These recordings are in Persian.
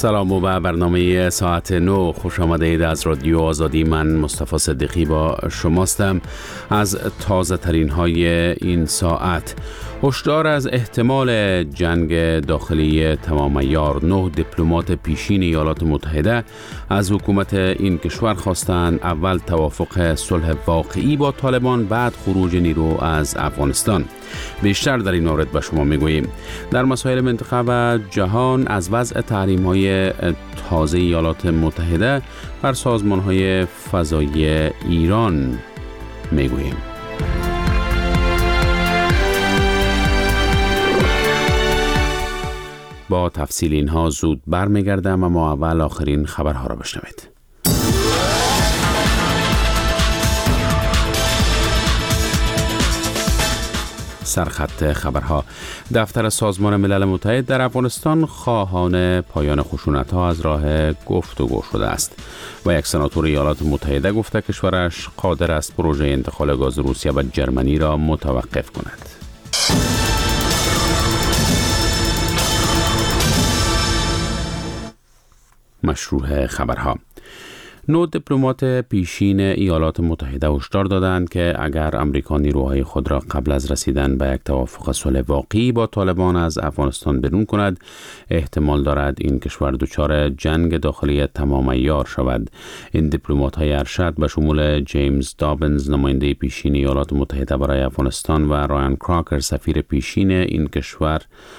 سلام و به برنامه ساعت 9 خوش آمدید از رادیو آزادی. من مصطفی صدیقی با شماستم. از تازه ترین های این ساعت: هشدار از احتمال جنگ داخلی تمام عیار. 9 دیپلمات پیشین ایالات متحده از حکومت این کشور خواستند اول توافق صلح واقعی با طالبان، بعد خروج نیرو از افغانستان. بیشتر در این مورد به شما میگوییم. در مسائل منطقه و جهان از وضع تحریم‌های تازه ایالات متحده بر سازمان‌های فضایی ایران میگوییم. با تفصیل اینها زود برمیگردم، اما اول آخرین خبرها را بشنوید. سرخط خبرها: دفتر سازمان ملل متحد در افغانستان خواهان پایان خشونت‌ها از راه گفتگو شده است و یک سناتور ایالات متحده گفته کشورش قادر است پروژه انتقال گاز روسیه و جرمنی را متوقف کند. مشروع خبرها: 9 دیپلمات پیشین ایالات متحده هشدار دادند که اگر امریکا نیروهای خود را قبل از رسیدن به یک توافق صلح واقعی با طالبان از افغانستان بیرون کند، احتمال دارد این کشور دچار جنگ داخلی تمام عیار شود. این دیپلمات‌های ارشد به شمول جیمز دابنز، نماینده پیشین ایالات متحده برای افغانستان، و رایان کراکر، سفیر پیشین این کشور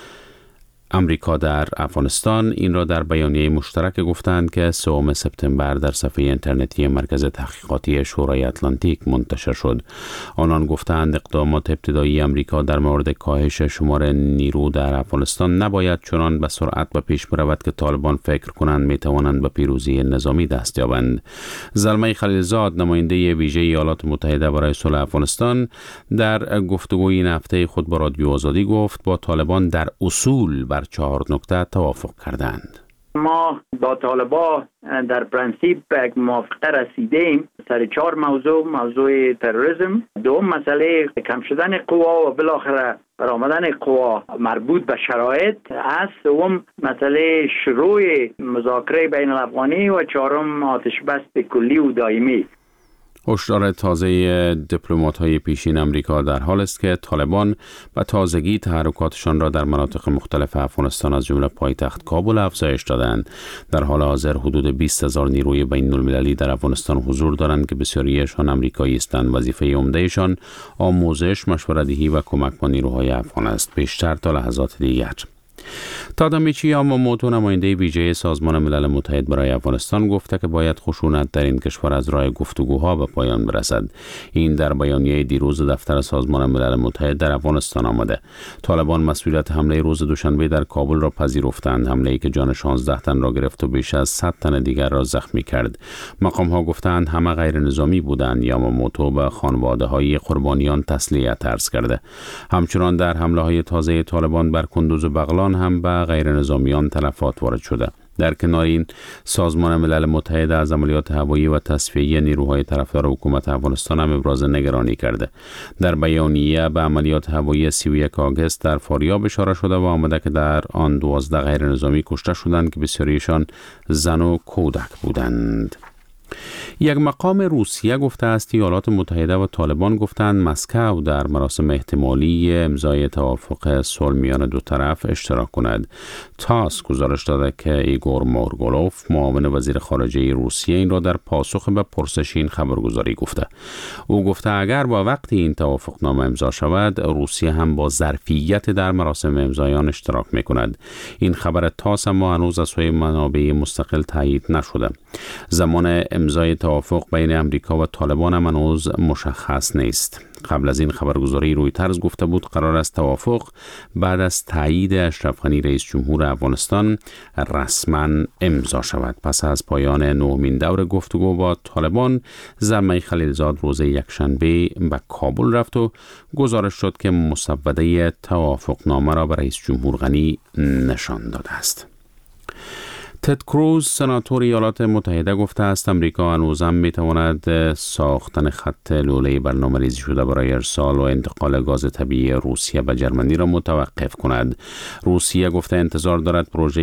امریکا در افغانستان، این را در بیانیه مشترک گفتند که 3 سپتامبر در صفحه اینترنتی مرکز تحقیقاتی شورای اتلانتیک منتشر شد. آنان گفتند اقدامات ابتدایی امریکا در مورد کاهش شمار نیرو در افغانستان نباید چنان به سرعت به پیش برود که طالبان فکر کنند می توانند به پیروزی نظامی دست یابند. زلمه خلیلزاد، نماینده ویژه ایالات متحده برای صلح افغانستان، در گفتگوی این هفته خود با رادیو آزادی گفت با طالبان در اصول بر 4 نکته توافق کردند. ما با طالبان در پرنسیپ به یک موافقه رسیدیم سر 4 موضوع تروریسم، دوم مسئله کم شدن قوا و بالاخره برآمدن قوا مربوط به شرایط است، سوم مسئله شروع مذاکره بین الافغانی و چهارم آتش بس کلی و دائمی. هشدار تازه دیپلمات‌های پیشین امریکا در حال است که طالبان به تازگی تحرکاتشان را در مناطق مختلف افغانستان از جمله پایتخت کابل افزایش دادند. در حال حاضر حدود 20,000 نیروی بین‌المللی در افغانستان حضور دارند که بسیاریشان آمریکایی هستند. وظیفه عمدهشان آموزش، مشوره‌دهی و کمک به نیروهای افغان است. بیشتر تا لحظات دیگر. تادامیچی یاماموتو، نماینده ویژه سازمان ملل متحد برای افغانستان، گفته که باید خشونت در این کشور از راه گفتگوها به پایان برسد. این در بیانیه دیروز دفتر سازمان ملل متحد در افغانستان آمده. طالبان مسئولیت حمله روز دوشنبه در کابل را پذیرفتند، حمله‌ای که جان 16 تن را گرفت و بیش از 100 تن دیگر را زخمی کرد. مقام‌ها گفتند همه غیر نظامی بودند. یاماموتو به خانواده‌های قربانیان تسلیت عرض کرده. همچنان در حمله‌های تازه طالبان بر کندوز و بغلان هم به غیر نظامیان تلفات وارد شده. در کنار این، سازمان ملل متحد از عملیات هوایی و تصفیه نیروهای طرفدار حکومت افغانستان هم ابراز نگرانی کرده. در بیانیه به عملیات هوایی 31 آگوست در فاریاب اشاره شده و آمده که در آن 12 غیر نظامی کشته شدند که بسیاریشان زن و کودک بودند. یک مقام روسیه گفته است ایالات متحده و طالبان گفتند مسکو در مراسم احتمالی امضای توافق صلح میان دو طرف اشتراک کند. تاس گزارش داده که ایگور مورگولوف، معاون وزیر خارجه روسیه، این را در پاسخ به پرسش این خبرگزاری گفته. او گفته اگر با وقتی این توافقنامه امضا شود، روسیه هم با ظرفیت در مراسم امضای آن اشتراک می‌کند. این خبر تاس اما هنوز از سوی منابع مستقل تایید نشده. زمان امضای توافق بین امریکا و طالبان هم هنوز مشخص نیست. قبل از این خبرگزاری رویترز گفته بود قرار است توافق بعد از تایید اشرف غنی رئیس جمهور افغانستان رسما امضا شود. پس از پایان 9مین دور گفتگو با طالبان، زلمه خلیلزاد روز یکشنبه به کابل رفت و گزارش شد که مسوده توافقنامه را به رئیس جمهور غنی نشان داده است. تد کروز سناتور ایالات متحده گفته است امریکا هنوزم میتواند ساختن خط لوله‌ای برنامه‌ریزی شده برای ارسال و انتقال گاز طبیعی روسیه به جرمنی را متوقف کند. روسیه گفته انتظار دارد پروژه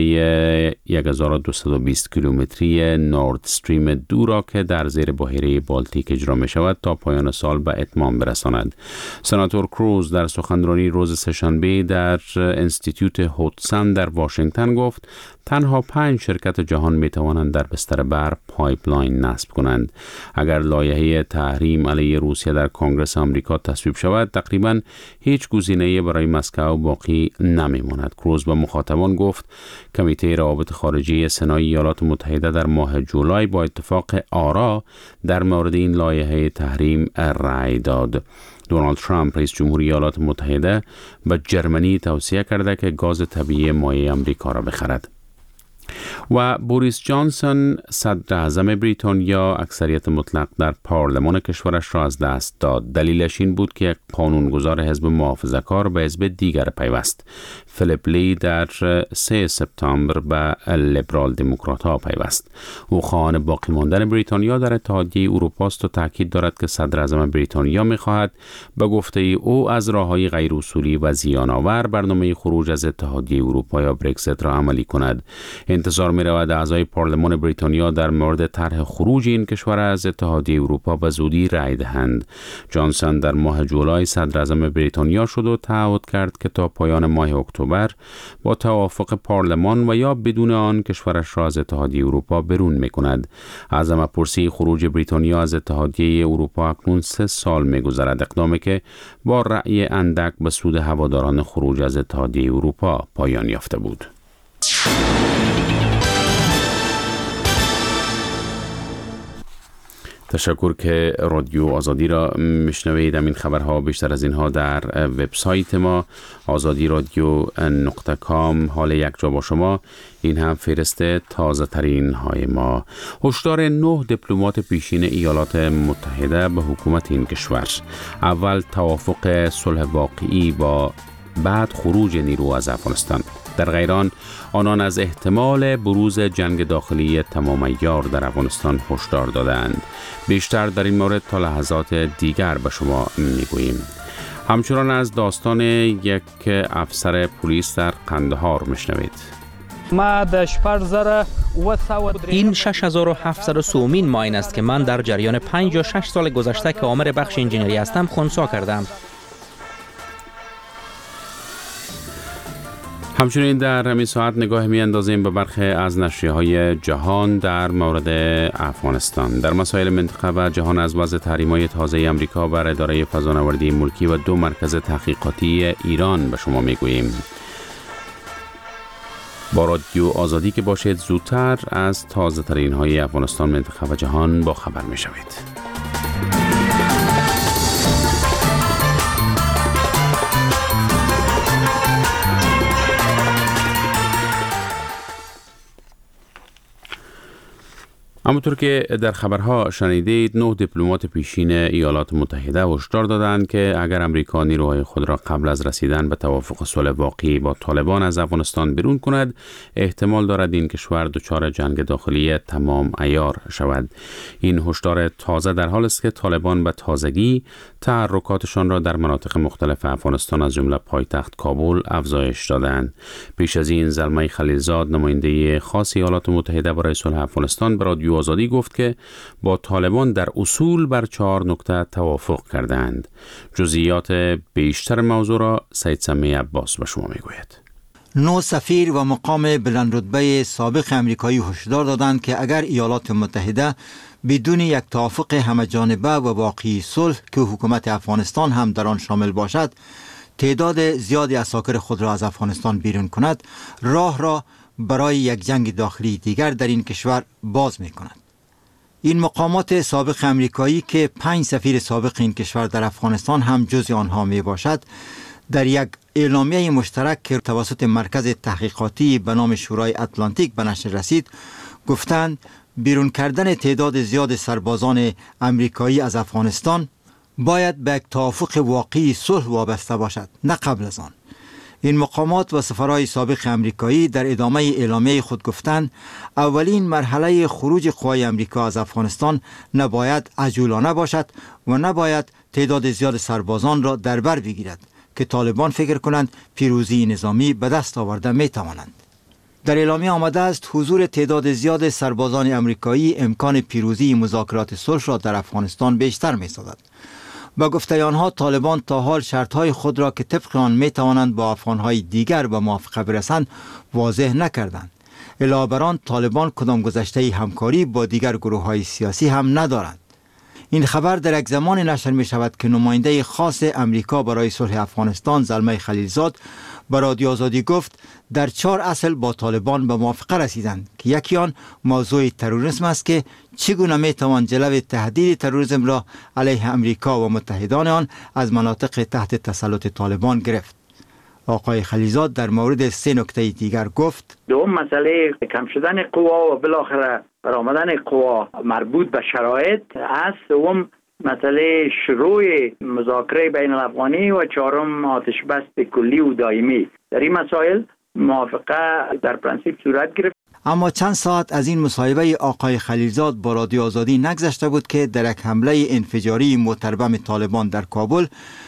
1220 کیلومتری نورد استریم 2 را که در زیر بحیره بالتیک اجرا می شود تا پایان سال به اتمام برساند. سناتور کروز در سخنرانی روز سه‌شنبه در انستیتوت هودسون در واشنگتن گفت تنها 5 شرکت جهان می توانند در بستر برق پایپلاین نصب کنند. اگر لایحه تحریم علیه روسیه در کنگره آمریکا تصویب شود، تقریباً هیچ گزینه‌ای برای مسکو باقی نمی ماند. کروز به مخاطبان گفت کمیته روابط خارجه سنای ایالات متحده در ماه جولای با اتفاق آرا در مورد این لایحه تحریم رأی داد. دونالد ترامپ رئیس جمهوری ایالات متحده به جرمنی توصیه کرده که گاز طبیعی مایع آمریکا را بخرد. و بوریس جانسون صدر اعظم بریتانیا اکثریت مطلق در پارلمان کشورش را از دست داد. دلیلش این بود که یک قانونگذار حزب محافظه‌کار به حزب دیگر پیوست. فیلیپ لی در 3 سپتامبر به لیبرال دموکرات‌ها پیوست. او خواهان باقی ماندن بریتانیا در اتحادیه اروپا است و تاکید دارد که صدر اعظم بریتانیا می‌خواهد به گفته او از راه‌های غیر اصولی و زیان‌آور برنامه خروج از اتحادیه اروپا یا برگزیت را عملی کند. انتظار می رود اعضای پارلمان بریتانیا در مورد طرح خروج این کشور از اتحادیه اروپا به زودی رأی دهند. جانسون در ماه جولای صدر اعظم بریتانیا شد و تعهد کرد که تا پایان ماه اکتبر با توافق پارلمان و یا بدون آن کشورش را از اتحادیه اروپا برون می کند. عزم پرسی خروج بریتانیا از اتحادیه اروپا اکنون 3 سال می گذرد، اقدامی که با رأی اندک به سود هواداران خروج از اتحادیه اروپا پایان یافته بود. تشکر که رادیو آزادی را میشنوید. این خبرها بیشتر از اینها در وبسایت ما azadi-radio.com. حال یک جا با شما. این هم فهرست تازه ترین های ما. هشدار 9 دیپلمات پیشین ایالات متحده به حکومت این کشور. اول توافق صلح واقعی با بعد خروج نیرو از افغانستان. در غیر آنان از احتمال بروز جنگ داخلی تمام عیار در افغانستان هشدار دادند. بیشتر در این مورد تا لحظات دیگر به شما میگوییم. همچنان از داستان یک افسر پلیس در قندهار میشنوید. این 6703 ماین است که من در جریان 5 یا 6 سال گذشته که آمر بخش انجینری هستم خنثی کردم. همچنین در همین ساعت نگاه می اندازیم به برخی از نشریه‌های جهان در مورد افغانستان. در مسائل منطقه و جهان از وضع تحریم‌های تازه امریکا بر اداره فضانوردی ملکی و 2 مرکز تحقیقاتی ایران به شما میگوییم. با رادیو آزادی که باشید زودتر از تازه ترین های افغانستان، منطقه و جهان با خبر می شوید. همونطور که در خبرها شنیدید 9 دیپلمات پیشین ایالات متحده هشدار دادند که اگر امریکا نیروهای خود را قبل از رسیدن به توافق صلح واقعی با طالبان از افغانستان بیرون کند، احتمال دارد این کشور دچار جنگ داخلی تمام عیار شود. این هشدار تازه در حال است که طالبان به تازگی تحرکاتشان را در مناطق مختلف افغانستان از جمله پایتخت کابل افزایش دادند. پیش از این زلمه خلیلزاد نماینده خاص ایالات متحده برای صلح افغانستان به رادیو آزادی گفت که با طالبان در اصول بر 4 نکته توافق کردند. جزئیات بیشتر موضوع را سید سمی عباس به شما میگوید. 9 سفیر و مقام بلندرتبه سابق امریکایی هشدار دادند که اگر ایالات متحده بدون یک توافق همه‌جانبه و واقعی صلح که حکومت افغانستان هم در آن شامل باشد، تعداد زیادی عساکر خود را از افغانستان بیرون کند، راه را برای یک جنگ داخلی دیگر در این کشور باز می کند. این مقامات سابق امریکایی که 5 سفیر سابق این کشور در افغانستان هم جزء آنها می باشد، در یک اعلامیه مشترک که توسط مرکز تحقیقاتی به نام شورای اتلانتیک به نشر رسید، گفتند بیرون کردن تعداد زیاد سربازان امریکایی از افغانستان باید به یک توافق واقعی صلح وابسته باشد، نه قبل از آن. این مقامات و سفرهای سابق امریکایی در ادامه اعلامیه خود گفتند اولین مرحله خروج قوای امریکا از افغانستان نباید عجولانه باشد و نباید تعداد زیاد سربازان را در بر بگیرد که طالبان فکر کنند پیروزی نظامی به دست آورده می توانند. در اعلامیه آمده است حضور تعداد زیاد سربازان امریکایی امکان پیروزی مذاکرات صلح را در افغانستان بیشتر می سازد. با گفته آنها طالبان تا حال شرطهای خود را که طبق آن می توانند با افغانهای دیگر به موافقه برسند واضح نکردند. علاوه بر آن طالبان کدام گذشته همکاری با دیگر گروه‌های سیاسی هم ندارند. این خبر در یک زمان نشر می شود که نماینده خاص امریکا برای صلح افغانستان زلمه خلیلزاد به رادیو آزادی گفت در 4 اصل با طالبان به موافقه رسیدند که یکی آن موضوع تروریسم است که چگونه می توان جلوی تهدید تروریسم را علیه امریکا و متحدان آن از مناطق تحت تسلط طالبان گرفت. آقای خلیلزاد در مورد 3 نکته دیگر گفت دوم مسئله کم شدن قوا و بالاخره برآمدن قوا مربوط به شرایط است. دوم مسئله شروع مذاکره بین الافغانی و چهارم آتش بس کلی و دائمی. در این مسائل موافقه در پرانسیپ صورت گرفت. اما چند ساعت از این مصاحبه آقای خلیلزاد با رادیو آزادی نگذشته بود که در یک حمله انفجاری متربم طالبان در کابل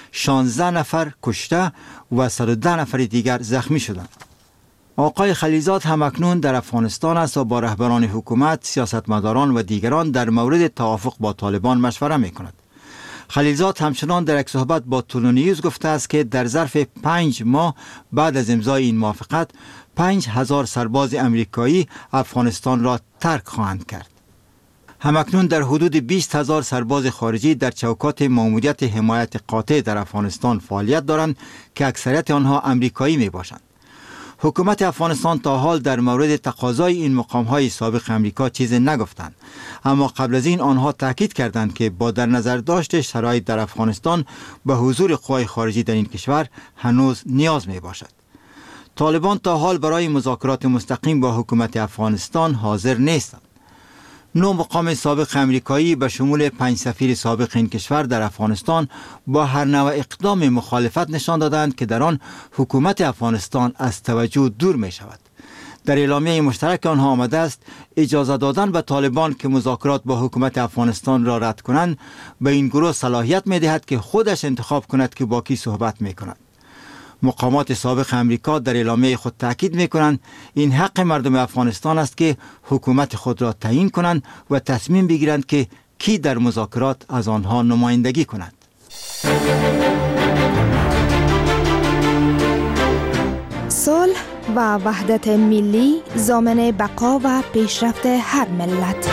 16 نفر کشته و 110 نفر دیگر زخمی شدند. آقای خلیلزاد هم اکنون در افغانستان است و با رهبران حکومت، سیاستمداران و دیگران در مورد توافق با طالبان مشوره می کند. خلیلزاد همچنان در یک صحبت با تولونیوز گفته است که در ظرف 5 ماه بعد از امضای این موافقت 5000 سرباز امریکایی افغانستان را ترک خواهند کرد. همکنون در حدود 20000 سرباز خارجی در چوکات ماموریت حمایت قاطع در افغانستان فعالیت دارند که اکثریت آنها امریکایی می باشند. حکومت افغانستان تا حال در مورد تقاضای این مقام‌های سابق امریکا چیزی نگفتند، اما قبل از این آنها تاکید کردند که با در نظر داشت شرایط در افغانستان به حضور قوای خارجی در این کشور هنوز نیاز می باشد. طالبان تا حال برای مذاکرات مستقیم با حکومت افغانستان حاضر نیستند. 9 مقام سابق امریکایی به شمول 5 سفیر سابق این کشور در افغانستان با هر نوع اقدام مخالفت نشان دادند که در آن حکومت افغانستان از توجه دور می شود. در اعلامیه مشترک آنها آمده است اجازه دادن به طالبان که مذاکرات با حکومت افغانستان را رد کنند به این گروه صلاحیت می دهد که خودش انتخاب کند که با کی صحبت می کند. مقامات سابق امریکا در اعلامیه خود تاکید می کنند این حق مردم افغانستان است که حکومت خود را تعیین کنند و تصمیم بگیرند که کی در مذاکرات از آنها نمایندگی کند. صلح و وحدت ملی ضامن بقا و پیشرفت هر ملت.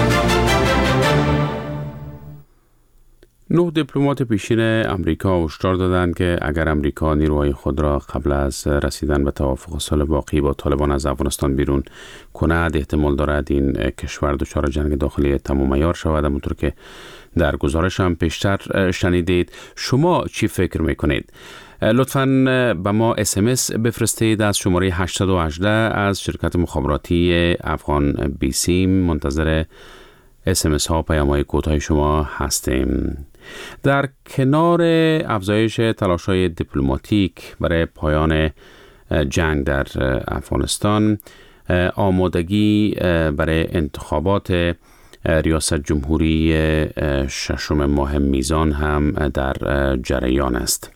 9 دیپلمات پیشین امریکا هشدار دادند که اگر امریکا نیروهای خود را قبل از رسیدن به توافق صلح باقی با طالبان از افغانستان بیرون کند احتمال دارد این کشور دچار جنگ داخلی تمام عیار شود. همونطور که در گزارش هم پیشتر شنیدید. شما چی فکر میکنید؟ لطفاً به ما SMS بفرستید از شماره 818 از شرکت مخابراتی افغان بیسیم. منتظر SMS ها پیام‌های کوتاه شما هستیم. در کنار افزایش تلاش‌های دیپلماتیک برای پایان جنگ در افغانستان، آمادگی برای انتخابات ریاست جمهوری 6 ماه میزان هم در جریان است.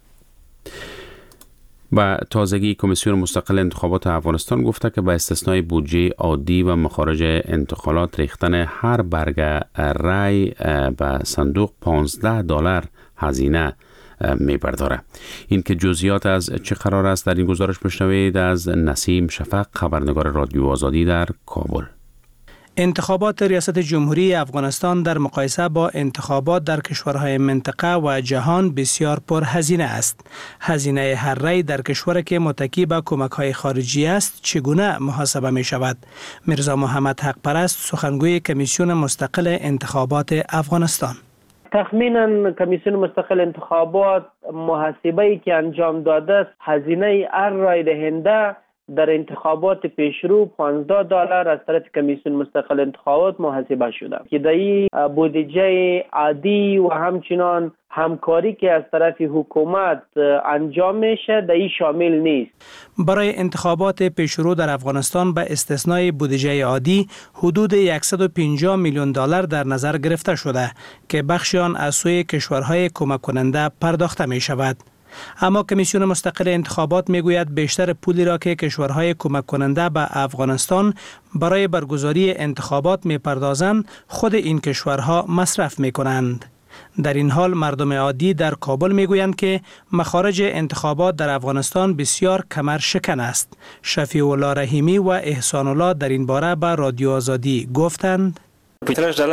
و تازگی کمیسیون مستقل انتخابات افغانستان گفته که به استثنای بودجه عادی و مخارج انتقالات ریختن هر برگ رای به صندوق $15 هزینه می‌برداره. این که جزئیات از چه قرار است در این گزارش بشنوید از نسیم شفق، خبرنگار رادیو آزادی در کابل. انتخابات ریاست جمهوری افغانستان در مقایسه با انتخابات در کشورهای منطقه و جهان بسیار پرهزینه است. هزینه هر رای در کشور که متکی به کمک‌های خارجی است چگونه محاسبه می شود؟ میرزا محمد حق پرست، سخنگوی کمیسیون مستقل انتخابات افغانستان: تخمینا کمیسیون مستقل انتخابات محاسبه‌ای که انجام داده است هزینه هر رای دهنده در انتخابات پیشرو $15 از طرف کمیسیون مستقل انتخابات محاسبه شده که در این بودجه عادی و همچنان همکاری که از طرف حکومت انجام میشه در این شامل نیست. برای انتخابات پیشرو در افغانستان به استثنای بودجه عادی حدود $150 میلیون در نظر گرفته شده که بخشی آن از سوی کشورهای کمک کننده پرداخته می شود. اما کمیسیون مستقل انتخابات میگوید بیشتر پولی را که کشورهای کمک کننده به افغانستان برای برگزاری انتخابات میپردازند خود این کشورها مصرف میکنند. در این حال مردم عادی در کابل میگویند که مخارج انتخابات در افغانستان بسیار کمر شکن است. شفیع الله رحیمی و احسان الله در این باره به رادیو آزادی گفتند $15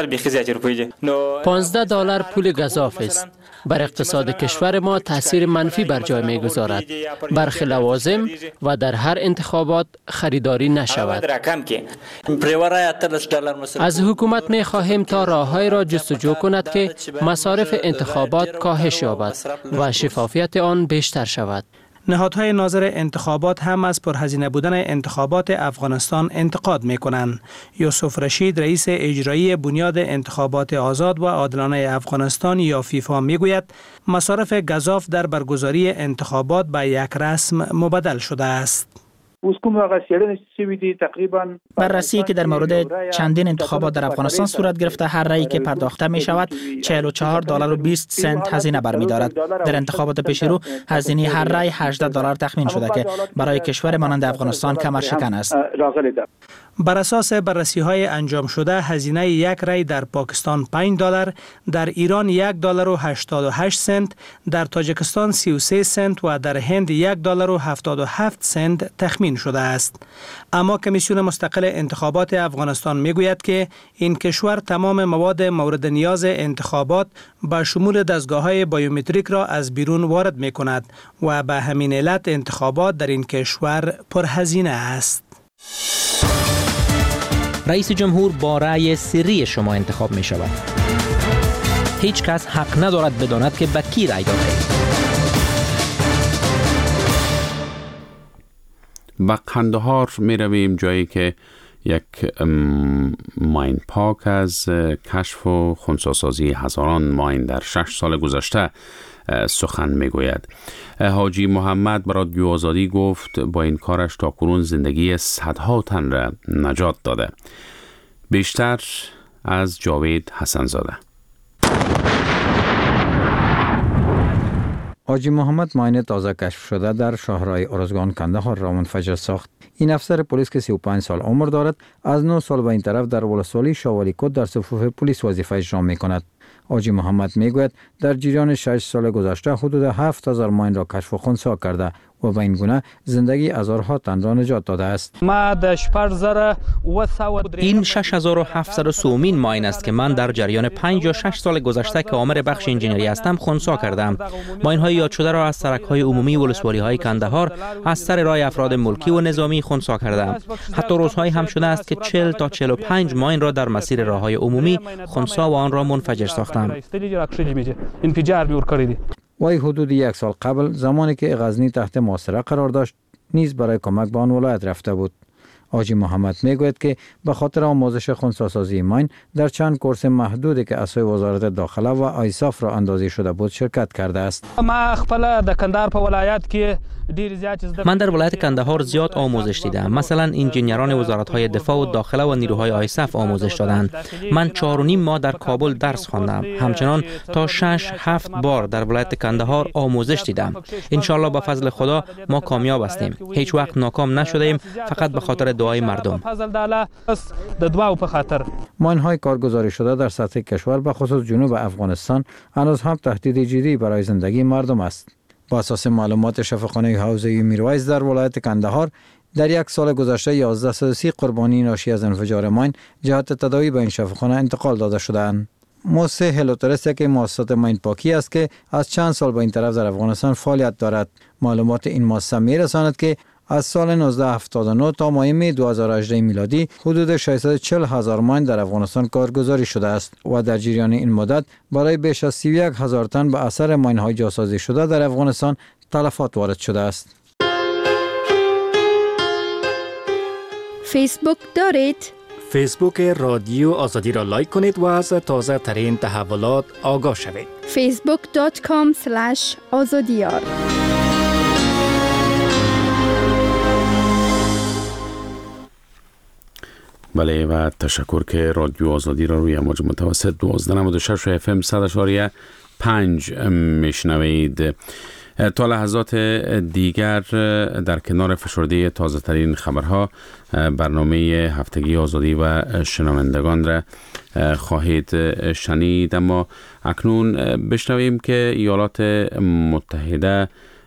پول گزاف است. بر اقتصاد کشور ما تاثیر منفی بر جای می‌گذارد. برخی لوازم و در هر انتخابات خریداری نشود. از حکومت می‌خواهیم تا راه‌های را جستجو کند که مصارف انتخابات کاهش یابد و شفافیت آن بیشتر شود. نهادهای ناظر انتخابات هم از پرهزینه بودن انتخابات افغانستان انتقاد می‌کنند. یوسف رشید رئیس اجرایی بنیاد انتخابات آزاد و عادلانه افغانستان یا فیفا میگوید مصارف گزاف در برگزاری انتخابات به یک رسم مبدل شده است. بررسی که در مورد چندین انتخابات در افغانستان صورت گرفته هر رأیی که پرداخته می شود $44.20 هزینه برمی دارد. در انتخابات پیشرو هزینه هر رأی $18 تخمین شده که برای کشور مانند افغانستان کمر شکن است. بر اساس بررسی های انجام شده هزینه یک رأی در پاکستان $5، در ایران $1.88، در تاجیکستان 33 سنت و در هند $1.77 تخمین شده است. اما کمیسیون مستقل انتخابات افغانستان میگوید که این کشور تمام مواد مورد نیاز انتخابات به شمول دستگاه‌های بایومتریک را از بیرون وارد می‌کند و به همین علت انتخابات در این کشور پرهزینه است. رئیس جمهور با رأی سری شما انتخاب می شود. هیچ کس حق ندارد بداند که به کی رأی داده اید. به قندهار می رویم، جایی که یک ماین پاک از کشف و خنثی‌سازی هزاران ماین در 6 سال گذشته سخن میگوید. حاجی محمد برای رادیو آزادی گفت با این کارش تاکنون زندگی صدها تن را نجات داده. بیشتر از جاوید حسنزاده. حاجی محمد ماین تازه کشف شده در شهرهای ارزگان کندهار را منفجر ساخت. این افسر پلیس که 35 سال عمر دارد از 9 سال به این طرف در ولسوالی شاولی کد در صفوف پلیس وظیفه اجرا می‌کند. حاجی محمد میگوید در جریان 6 سال گذشته حدود 7000 ماین را کشف و خنثی کرده و به این گونه زندگی هزارها تن را نجات داده است. این 6703 ماین است که من در جریان 5 یا 6 سال گذشته که عامل بخش انجینری هستم خنثی کردم. ماین های یاد شده را از سرک های عمومی ولسوالی های کندهار از سر راه افراد ملکی و نظامی خنثی کردم. حتی روزهایی هم شده است که 40 تا 45 ماین را در مسیر راه های عمومی خنثی و آن را منفجر ساختم. وی حدود 1 سال قبل زمانی که غزنی تحت محاصره قرار داشت نیز برای کمک به آن ولایت رفته بود. حاجی محمد میگوید که به خاطر آموزش خنثی‌سازی ماین در چند کورس محدودی که از سوی وزارت داخله و آیساف را اندازی شده بود شرکت کرده است. من در ولایت کندهار زیاد آموزش دیدم. مثلا انجینران وزارت‌های دفاع و داخله و نیروهای آیساف آموزش دادند. من 4.5 ماه در کابل درس خواندم. همچنان تا 6-7 بار در ولایت کندهار آموزش دیدم. ان شاءالله با فضل خدا ما کامیاب هستیم. هیچ وقت ناکام نشدیم، فقط به خاطر دعای مردم. ماین‌های کارگزاری شده در سطح کشور به خصوص جنوب افغانستان هنوز هم تهدید جدی برای زندگی مردم است. با اساس معلومات شفاخانه حوزه میرویس در ولایت کندهار در 1 سال گذشته 1130 قربانی ناشی از انفجار ماین جهت تداوی به این شفاخانه انتقال داده شدند. موسی هلوترس که مؤسسات ماین پاکی است که از چند سال به این طرف در افغانستان فعالیت دارد. معلومات این مؤسسه میرساند که از سال 1979 تا ماه می 2018 میلادی حدود 640,000 ماین در افغانستان کارگزاری شده است و در جریان این مدت برای بیش از 31,000 تن به اثر ماین‌های جاسازی شده در افغانستان تلفات وارد شده است. فیسبوک دارید؟ فیسبوک رادیو آزادی را لایک کنید و از تازه ترین تحولات آگاه شوید. facebook.com/azadiyar. بله و تشکر که رادیو آزادی را روی موج متوسط 1296 FM 100.5 میشنوید. تا لحظات دیگر در کنار فشرده تازه ترین خبرها برنامه هفتگی آزادی و شنوندگان را خواهید شنید، اما اکنون بشنویم که ایالات متحده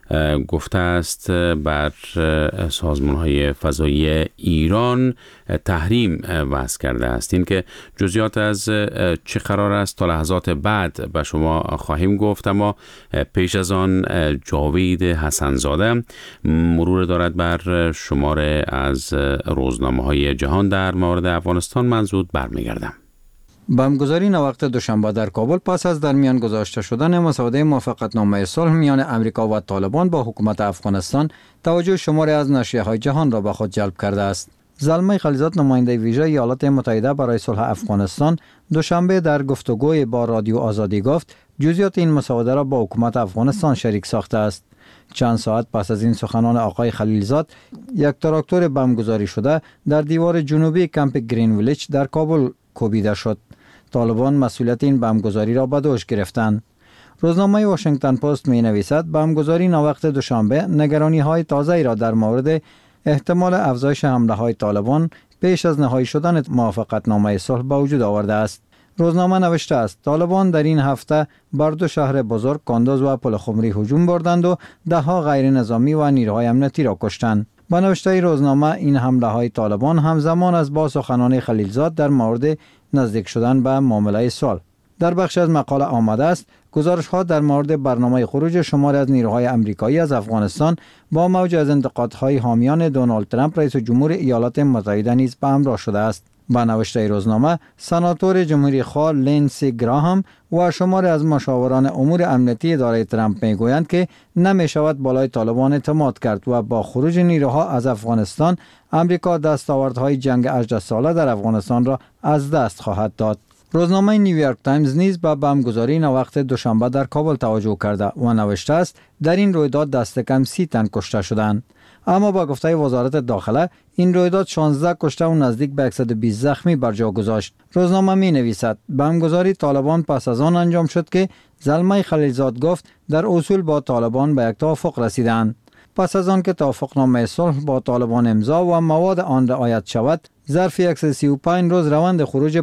گفته است بر سازمان‌های فضایی ایران تحریم وضع کرده است. این که جزئیات از چه قرار است تا لحظات بعد به شما خواهیم گفت، اما پیش از آن جاوید حسنزاده مرور دارد بر شماره از روزنامه‌های جهان در مورد افغانستان. من زود برمیگردم. بمبگذاری ناوقت دوشنبه در کابل پس از در میان گذاشته شدن مسوده موافقتنامه صلح میان امریکا و طالبان با حکومت افغانستان توجه شماری از نشریه‌های جهان را به خود جلب کرده است. زلمه خلیلزاد، نماینده ویژه ایالات متحده برای صلح افغانستان، دوشنبه در گفتگوی با رادیو آزادی گفت جزئیات این مسوده را با حکومت افغانستان شریک ساخته است. چند ساعت پس از این سخنان آقای خلیلزاد، یک تراکتور بمبگذاری شده در دیوار جنوبی کمپ گرین ویلیج در کابل کوبیده شد. طالبان مسئولیت این بمبگذاری را به دوش گرفتند. روزنامه واشنگتن پست می نویسد بمبگذاری ناوقت دوشنبه نگرانی های تازه‌ای را در مورد احتمال افزایش حمله های طالبان پیش از نهایی شدن موافقتنامه صلح به وجود آورده است. روزنامه نوشته است طالبان در این هفته بر دو شهر بزرگ کاندوز و پلخمری هجوم بردند و دهها غیر نظامی و نیروهای امنیتی را کشتند. با نوشته روزنامه این حمله های طالبان همزمان است با سخنان خلیلزاد در مورد نزدیک شدن به معامله صلح. در بخش از مقاله آمده است گزارش ها در مورد برنامه خروج شماری از نیروهای آمریکایی از افغانستان با موج از انتقادهای حامیان دونالد ترامپ رئیس جمهور ایالات متحده نیز به همراه شده است. با نوشته روزنامه سناتور جمهوری خواه لینسی گراهام و شماری از مشاوران امور امنیتی اداره ترامپ میگویند که نمی شود بالای طالبان اعتماد کرد و با خروج نیروها از افغانستان امریکا دستاوردهای جنگ 18 ساله در افغانستان را از دست خواهد داد. روزنامه نیویورک تایمز نیز به بمبگذاری ناوقت دوشنبه در کابل توجه کرده و نوشته است در این رویداد دست کم 30 تن کشته شدند. اما با گفته وزارت داخله این رویداد 16 کشته و نزدیک به 120 زخمی بر جا گذاشت. روزنامه می نویسد بمبگذاری طالبان پس از آن انجام شد که زلمه خلیلزاد گفت در اصول با طالبان به یک توافق رسیدند. پس از آن که توافقنامه صلح با طالبان امضا و مواد آن رعایت شود، ظرف 135 روز روند خروج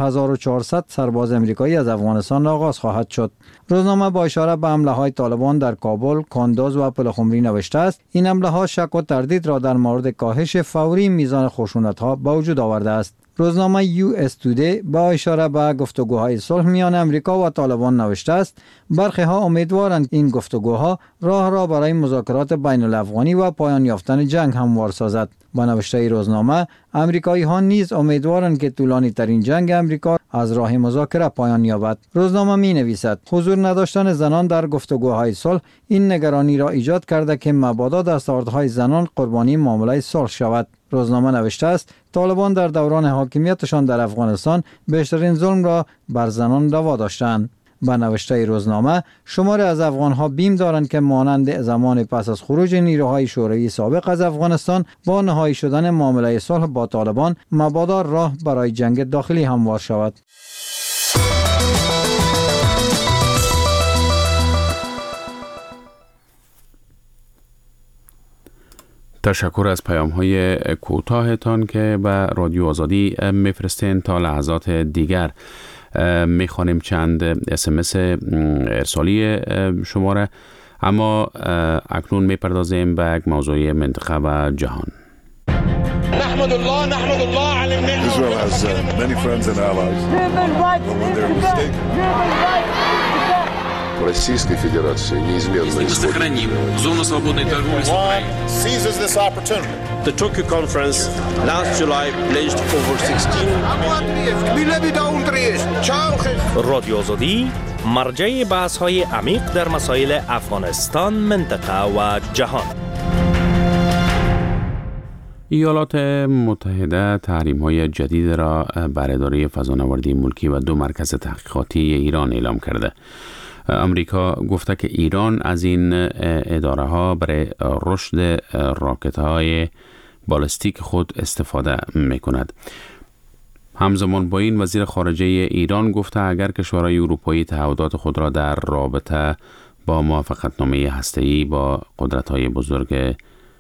5400 سرباز امریکایی از افغانستان را آغاز خواهد شد. روزنامه با اشاره به حمله های طالبان در کابل، کاندوز و پلخمری نوشته است این حمله ها شک و تردید را در مورد کاهش فوری میزان خشونت ها به وجود آورده است. روزنامه US Today با اشاره به گفتگوهای صلح میان امریکا و طالبان نوشته است برخی ها امیدوارند این گفتگوها راه را برای مذاکرات بین الافغانی و پایان یافتن جنگ هموار سازد. با نوشته روزنامه امریکایی ها نیز امیدوارند که طولانی ترین جنگ امریکا از راه مذاکره پایان یابد. روزنامه می نویسد حضور نداشتن زنان در گفتگوهای صلح این نگرانی را ایجاد کرده که مبادا دستاوردهای زنان قربانی معامله صلح شود. روزنامه نوشته است طالبان در دوران حاکمیتشان در افغانستان بیشترین ظلم را بر زنان روا داشتند. با نوشته روزنامه شماری از افغانها بیم دارند که مانند زمان پس از خروج نیروهای شوروی سابق از افغانستان با نهایی شدن معامله صلح با طالبان مبادا راه برای جنگ داخلی هموار شود. تشکر از پیام‌های کوتاهتان که به رادیو آزادی میفرستین. تا لحظات دیگر میخوانیم چند SMS ارسالی شماره، اما اکنون میپردازیم به یک موضوع منطقه و جهان. نحمد الله على النعمة. Israel has many friends and allies. When they're mistaken. Российской Федерации неизменно сохраним зону свободной торговли с Украиной. Seizes this opportunity. The Tokyo conference last July pledged over 16. رادیو آزادی مرجع بحث‌های عمیق در مسائل افغانستان، منطقه و جهان. ایالات متحده تحریم‌های جدید را بر اداره فضانوردی ملکی و 2 مرکز تحقیقاتی ایران اعلام کرده. امریکا گفته که ایران از این اداره ها برای رشد راکت های بالستیک خود استفاده می کند. همزمان با این وزیر خارجه ایران گفته اگر کشورهای اروپایی تعهدات خود را در رابطه با موافقتنامه هسته‌ای با قدرت‌های بزرگ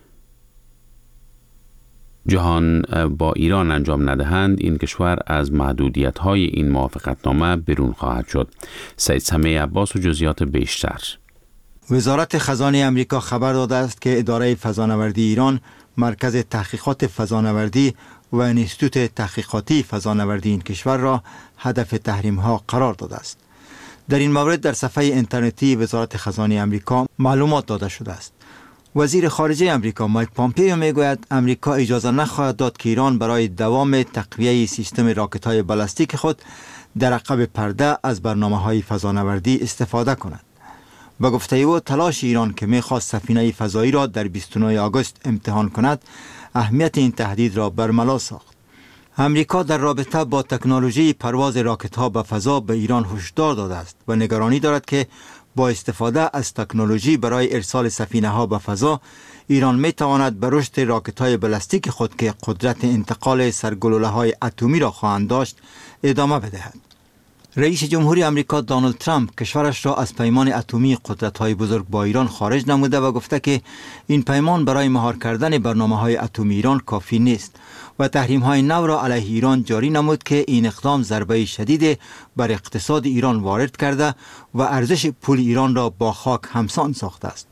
جهان با ایران انجام ندهند، این کشور از محدودیت‌های این موافقتنامه بیرون خواهد شد. سید سمیع عباس و جزئیات بیشتر. وزارت خزانه امریکا خبر داده است که اداره فضانوردی ایران مرکز تحقیقات فضانوردی و انستیتوت تحقیقاتی فضانوردی این کشور را هدف تحریم‌ها قرار داده است. در این مورد در صفحه اینترنتی وزارت خزانه امریکا معلومات داده شده است. وزیر خارجه امریکا مایک پامپیو میگوید امریکا اجازه نخواهد داد که ایران برای دوام تقویه سیستم راکت‌های بالستیک خود در عقب پرده از برنامه‌های فضانوردی استفاده کند. با گفته او تلاش ایران که می‌خواست سفینه فضایی را در 29 آگوست امتحان کند، اهمیت این تهدید را برملا ساخت. امریکا در رابطه با تکنولوژی پرواز راکت‌ها به فضا به ایران هشدار داده است و نگرانی دارد که با استفاده از تکنولوژی برای ارسال سفینه‌ها به فضا، ایران می‌تواند به رشد راکت‌های بالستیک خود که قدرت انتقال سرگلوله‌های اتمی را خواهند داشت ادامه بدهد. رئیس جمهوری آمریکا دونالد ترامپ کشورش را از پیمان اتمی قدرت‌های بزرگ با ایران خارج نموده و گفته که این پیمان برای مهار کردن برنامه‌های اتمی ایران کافی نیست و تحریم‌های نو را علیه ایران جاری نمود که این اقدام ضربه شدید بر اقتصاد ایران وارد کرده و ارزش پول ایران را با خاک همسان ساخته است.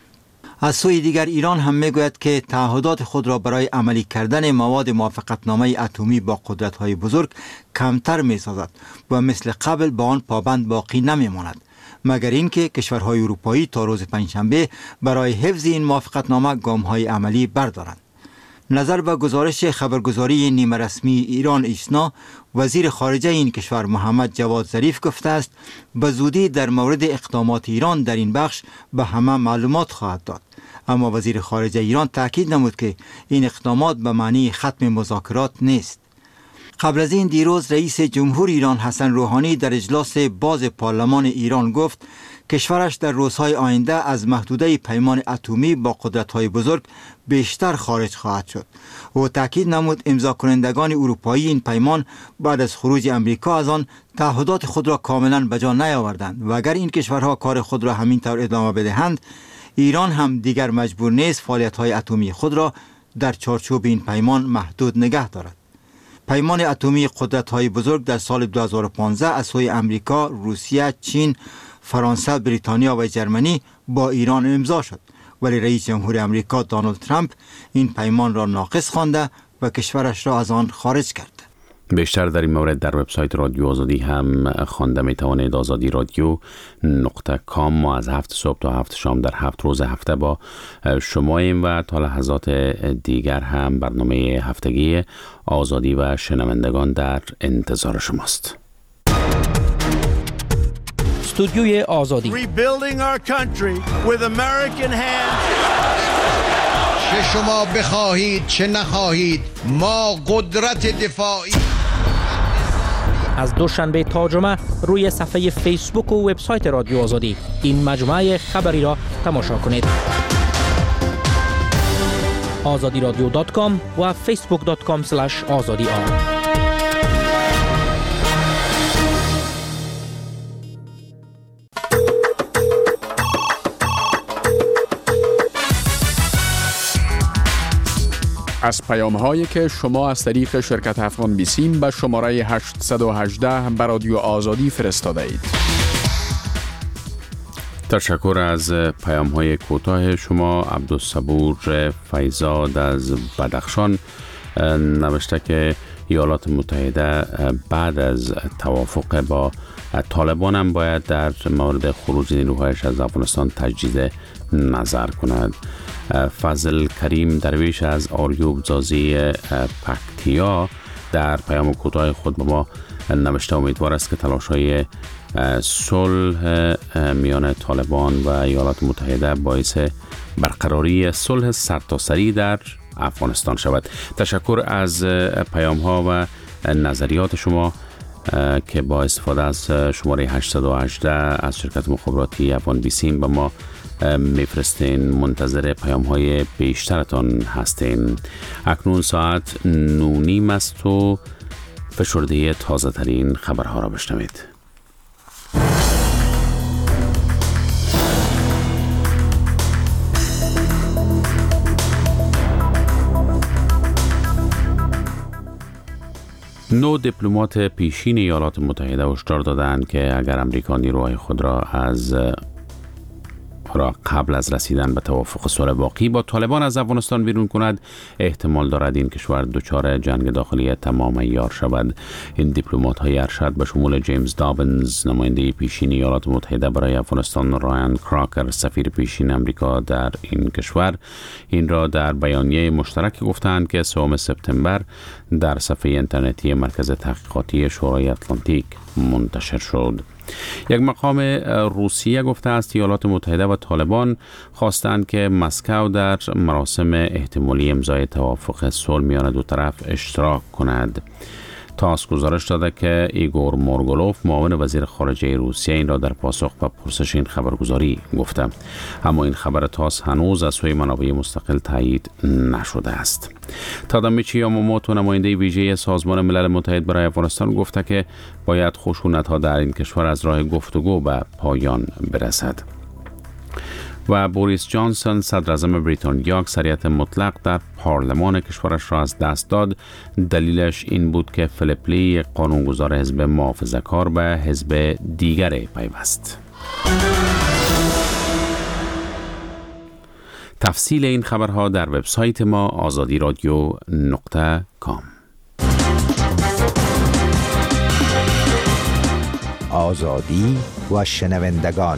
از سوی دیگر ایران هم میگوید که تعهدات خود را برای عملی کردن مواد موافقتنامه اتمی با قدرت‌های بزرگ کمتر می‌سازد و مثل قبل با آن پابند باقی نمی‌ماند، مگر اینکه کشورهای اروپایی تا روز پنجشنبه برای حفظ این موافقتنامه گام‌های عملی بردارند. نظر به گزارش خبرگزاری نیمه رسمی ایران ایسنا، وزیر خارجه این کشور محمد جواد ظریف گفته است به زودی در مورد اقدامات ایران در این بخش به همه معلومات خواهد داد. اما وزیر خارجه ایران تاکید نمود که این اقدامات به معنی ختم مذاکرات نیست. قبل از این دیروز رئیس جمهور ایران حسن روحانی در اجلاس باز پارلمان ایران گفت کشورش در روزهای آینده از محدوده پیمان اتمی با قدرت‌های بزرگ بیشتر خارج خواهد شد. او تاکید نمود امضا کنندگان اروپایی این پیمان بعد از خروج امریکا از آن تعهدات خود را کاملا به جا نیاوردند و اگر این کشورها کار خود را همین طور ادامه بدهند، ایران هم دیگر مجبور نیست فعالیت‌های اتمی خود را در چارچوب این پیمان محدود نگه دارد. پیمان اتمی قدرت‌های بزرگ در سال 2015 از سوی امریکا، روسیه، چین، فرانسه، بریتانیا و جرمنی با ایران امضا شد، ولی رئیس جمهور آمریکا دونالد ترامپ این پیمان را ناقص خوانده و کشورش را از آن خارج کرد. بیشتر در این مورد در وبسایت رادیو آزادی هم خوانده می توانید. آزادی رادیو.com. ما از 7 صبح تا 7 شام در 7 روز هفته با شماییم و تا لحظات دیگر هم برنامه هفتگی آزادی و شنوندگان در انتظار شماست. استودیوی آزادی. Rebuilding our country with American hands. چه شما بخواهید چه نخواهید ما قدرت دفاعی. از دوشنبه تا جمعه روی صفحه فیسبوک و وبسایت رادیو آزادی این مجموعه خبری را تماشا کنید. azadiradio.com و facebook.com/azadi. از پیام‌هایی که شما از طریق شرکت افغان بیسیم به شماره 818 به رادیو آزادی فرستاده اید. تشکر از پیام‌های کوتاه شما. عبدالصبور فیضاد از بدخشان نوشته که ایالات متحده بعد از توافق با طالبان هم باید در مورد خروج نیروهایش از افغانستان تجدید نظر کند. فضل کریم درویش از آریوب زازی پکتیا در پیام کوتاه خود به ما نوشته امیدوار است که تلاش‌های صلح میان طالبان و ایالات متحده باعث برقراری صلح سرتاسری در افغانستان شود. تشکر از پیام ها و نظریات شما که با استفاده از شماره 818 از شرکت مخابراتی افغان بیسیم به ما میفرستین. منتظر پیام های بیشترتان هستین. اکنون ساعت 9:30 است و فشرده تازه ترین خبرها را بشنوید. نو دیپلمات پیشین ایالات متحده هشدار دادند که اگر امریکا نیروهای خود را قبل از رسیدن به توافق صلح واقعی با طالبان از افغانستان بیرون کند، احتمال دارد این کشور دچار جنگ داخلی تمام عیار شود. این دیپلمات های ارشد به شمول جیمز دابنز نماینده پیشین ایالات متحده برای افغانستان، رایان کراکر سفیر پیشین امریکا در این کشور این را در بیانیه مشترک گفتند که 3 سپتامبر در صفحه اینترنتی مرکز تحقیقاتی شورای اتلانتیک منتشر شد. یک مقام روسیه گفته است ایالات متحده و طالبان خواستند که مسکو در مراسم احتمالی امضای توافق صلح میان دو طرف اشتراک کند. تاس گزارش داده که ایگور مورگولوف معاون وزیر خارجه روسیه این را در پاسخ به پرسش این خبرگزاری گفته، اما این خبر تاس هنوز از سوی منابع مستقل تایید نشده است. تادامیچی یاماموتو نماینده ویژه سازمان ملل متحد برای افغانستان گفته که باید خشونت‌ها در این کشور از راه گفتگو به پایان برسد. و بوریس جانسون صدر اعظم بریتانیا اکثریت مطلق در پارلمان کشورش را از دست داد. دلیلش این بود که فیلیپ لی قانونگذار حزب محافظه‌کار به حزب دیگر پیوست. تفصیل این خبرها در وبسایت ما azadiradio.com. آزادی و شنوندگان.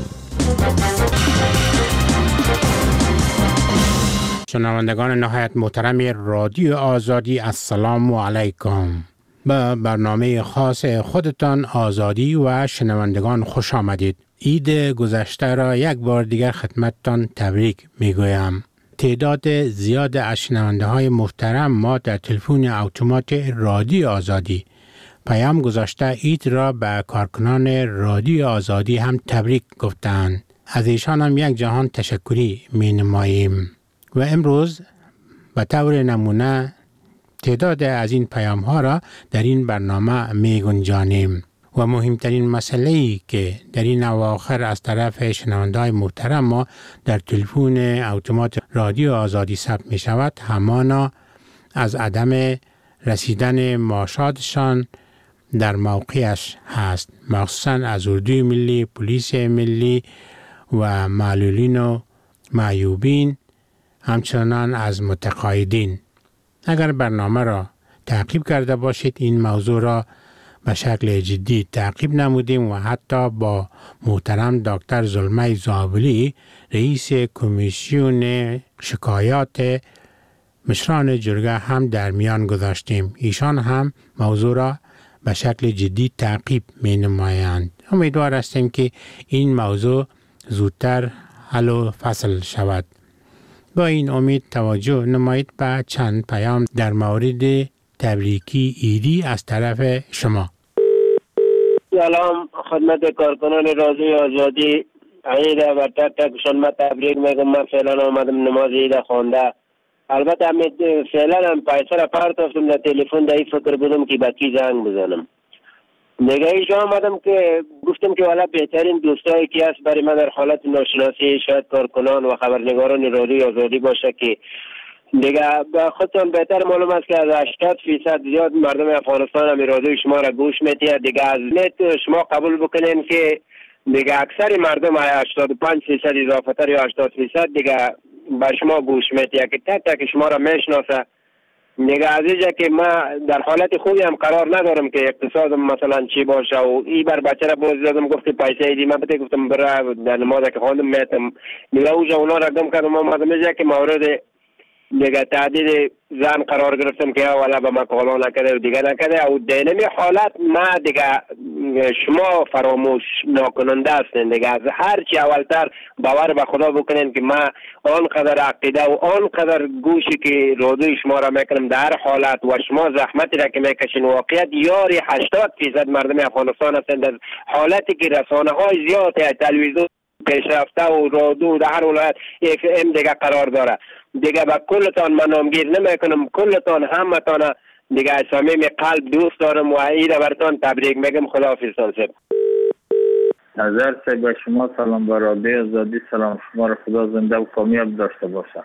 شنوندگان نهایت محترم رادیو آزادی، السلام علیکم. به برنامه خاص خودتان آزادی و شنوندگان خوش آمدید. عید گذشته را یک بار دیگر خدمتتان تبریک میگویم. تعداد زیاد از شنونده های محترم ما در تلفن اتومات رادیو آزادی پیام گذاشته عید را به کارکنان رادیو آزادی هم تبریک گفتند. از ایشان هم یک جهان تشکری می نماییم. و امروز به طور نمونه تعداد از این پیام ها را در این برنامه می گنجانیم. و مهمترین مسئله‌ای که در این اواخر از طرف شنونده‌های محترم ما در تلفن اتومات رادیو آزادی ثبت می شود همانا از عدم رسیدن معاشاتشان در موقعش هست، مخصوصا از اردوی ملی، پلیس ملی و معلولین و معیوبین، همچنان از متقاعدین. اگر برنامه را تعقیب کرده باشید این موضوع را به شکل جدی تعقیب نمودیم و حتی با محترم دکتر زلمه زابلی رئیس کمیسیون شکایات مشران جرگه هم در میان گذاشتیم. ایشان هم موضوع را به شکل جدی تعقیب می نمایند. امیدوار هستیم که این موضوع زودتر حل و فصل شود. با این امید توجه نمایید به چند پیام در مورد تبریکی عیدی از طرف شما. سلام خدمت کارکنان رادیو آزادی. عید و تک تکشان من تبریک میگم. من فعلا آمدم نماز عید خوانده. البته فعلا هم پیسه را پرتافتم در تلفن، در این فکر بودم که با کی زنگ بزنم. دیگه ایشا آمدم که گفتم که والا بهترین دوستایی که هست برای من در حالت ناشناسی شاید کارکنان و خبرنگاران رادیو آزادی باشه که دیگه به خودتان بهتر معلوم است که از 80% زیاد مردم افغانستان هم رادیو شما را گوش میتید. دیگه از نت شما قبول بکنین که دیگه اکثر مردم 85% اضافه تر یا 80% دیگه به شما گوش میتید که تک تک شما را میشناسه. دیگه از اینجا که ما در حالت خوبی هم قرار ندارم که اقتصادم مثلا چی باشه و ای بر بچه را باز دادم گفتی پیسه ایدی من بده گفتم برای در نماز که خواندم میتم دیگه اوجا اونا را گم کردم آمدم اینجا که مورد دیگه تهدید زن قرار گرفتم که اولا به ما کالا نکده و دیگه نکده و دینمی حالت ما دیگه شما فراموش ناکننده هستین دیگه. از هر چی اولتر باور به خدا بکنین که ما آنقدر عقیده و آنقدر گوشی که رادوی شما را میکنم در هر حالت و شما زحمتی را که میکشین واقعیت یاری 80% مردم افغانستان هستند. در حالتی که رسانه های زیاد تلویزیون پیشرفته و رادیو در هر ولایت FM دیگه قرار داره دیگه. با کلتان من نامگیر نمیکنم، کلتان همتان دیگه از صمیم قلب دوست دارم و ایره برتان تبریک میگم. خداحافظ صاحب. نظر صاحب به شما سلام، به رادیو آزادی سلام. شما را خدا زنده و کامیاب داشته باشه.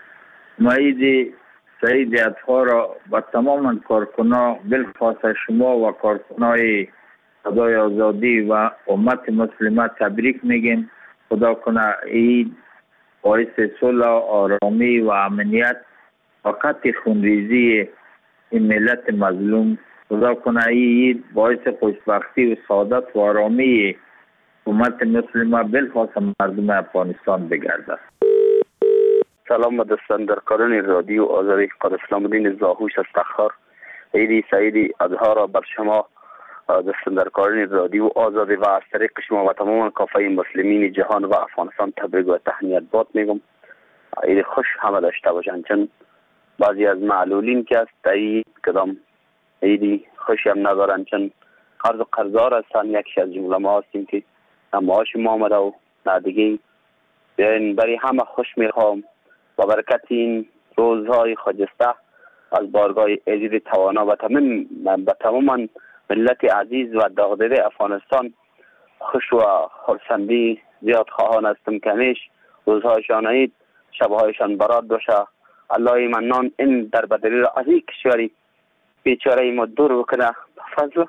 مایدی سعید اطهار را با تمام کارکنان بالخاص شما و کارکنای صدای آزادی و امت مسلمه تبریک میگیم. خدا کنه عید باعث صلح و آرامی و امنیت فقط خونریزی این ملت مظلوم. خدا کنه عید باعث خوشبختی و سعادت و آرامی امت مسلمه بالخاص مردم افغانستان بگردد. سلام به دستاندرکاران رادیو آزادی. قد اسلام الدین زاهوش از تخار. عید سعید اضحی را بر شما دستاندرکاران رادیو آزادی و از طریق شما و تمام کافه مسلمین جهان و افغانستان تبریک و تهنیت باد میگم. عید خوش همه داشته باشند، چون بعضی از معلولین که است عید کدام عیدی خوشی هم ندارن، چون قرض و قرضدار هستن. یکیش از جمله ما هستیم که معاش ما آمده و نه دیگه. بیاین برای همه خوش میخوام با برکت این روزهای خجسته از بارگاه عزیز توانا و تمام ملت عزیز و داغدیده افغانستان خوش و خرسندی زیاد خواهان هستم که همیش روزهایشان عید شبهایشان برات باشه. الله منان این در بدلی را از این کشوری بیچاره ما دور بکنه فضل.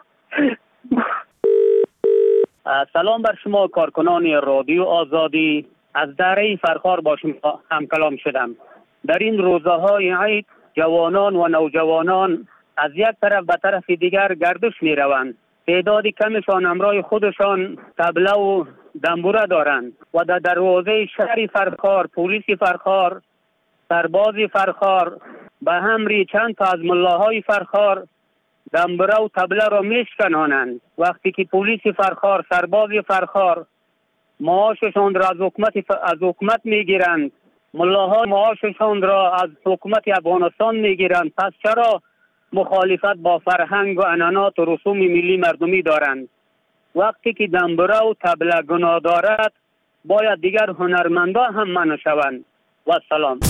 سلام بر شما کارکنان رادیو آزادی. از دره فرخار با شما هم کلام شدم. در این روزهای عید جوانان و نوجوانان از یک طرف به طرف دیگر گردش می روند. تعداد کمشان همراه خودشان طبله و دنبوره دارند و در دروازه شهر فرخار پلیس فرخار سرباز فرخار به امر چند تا از ملاهای فرخار دنبوره و طبله را میشکنانند. وقتی که پلیس فرخار سرباز فرخار معاششان را از حکومت میگیرند، ملاها معاششان را از حکومت افغانستان میگیرند، پس چرا مخالفت با فرهنگ و عنعنات و رسوم ملی مردمی دارند؟ وقتی که دنبوره و طبله گناه دارد باید دیگر هنرمندا هم منع شوند. و سلام.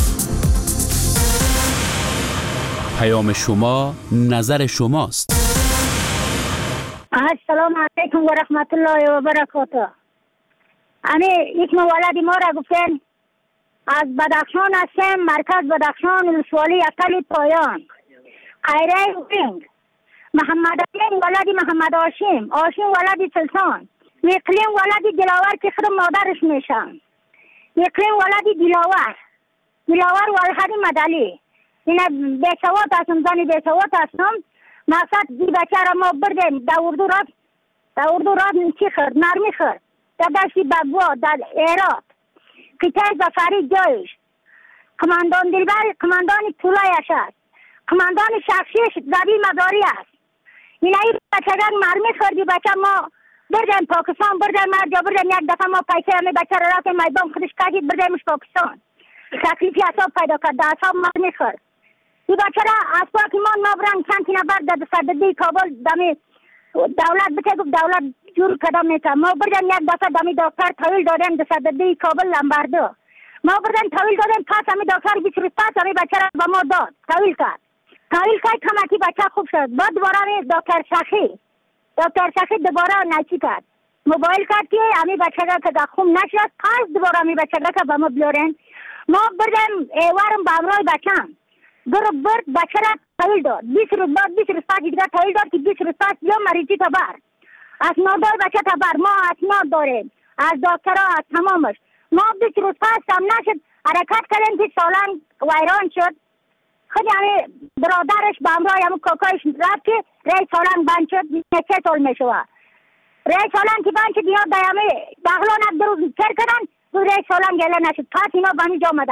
پیام شما نظر شماست. السلام علیکم و رحمت الله و برکاته. یک ولد ما را گفتن از بدخشان هستم، مرکز بدخشان، ولسوالی اقل پایان. خیره وینگ محمد علیم ولد محمد هاشم، هاشم ولد سلطان، اقلیم ولد دلاور که خود مادرش میشن، اقلیم ولد دلاور ولد مدلی. این بیسوات هستم، زنی بیسوات هستم. مقصد دی بچه را ما بردیم در اردو راد چی خرد؟ نرمی خرد در دستی بگوا در ایراد قطعه زفری جایش. کماندان دلبر کماندان طولایش است، کماندان شخصیش زبی مداری است. این ای بچگان مرمی خردی بچه ما بردیم پاکستان، بردیم مرجا، بردیم یک دفعه ما پیسه همی بچه را رفتیم میدان خودش کردید بردیمش پاکستان. تکلیفی اصاب پیدا کرد، در اصاب مرمی خرد. این بچه را از پاکیمان ما برن چند تی نفر در صددی کابل دمی دولت بچه گفت دولت جور کدام میتن. ما بردیم یک دفعه دمی دکتر طویل دادیم در صددی کابل لنبردو. ما بردیم طویل دادیم پس همی دکتر 20 روز پس همی بچه را با ما داد طویل کرد کمکی بچه خوب شد. بعد دوباره دکتر شخی دوباره نچی کرد، موبایل کرد که همی بچه را که خوب نشد پس دوباره همی بچه را که با ما بیارن. ما بردیم ایوارم با امرای بچه برد بچه را طویل داد. 20 روز بعد 20 روز پس دیگر طویل داد که 20 روز پس یا مریضی تبر اسنادای بچه تبر. ما اسناد داریم از دکترها از تمامش. ما 20 روز پس هم نشد حرکت کردیم که سالان ویران شد. خود همه برادرش با امرای همه کاکایش رفت که رای سالان بند شد. 3 سال میشوه رای سالان که بند شد. اینا در همه بغلان 2 روز کر کردن و رای سالان گله نشد. پس اینا به اینجا آمدن.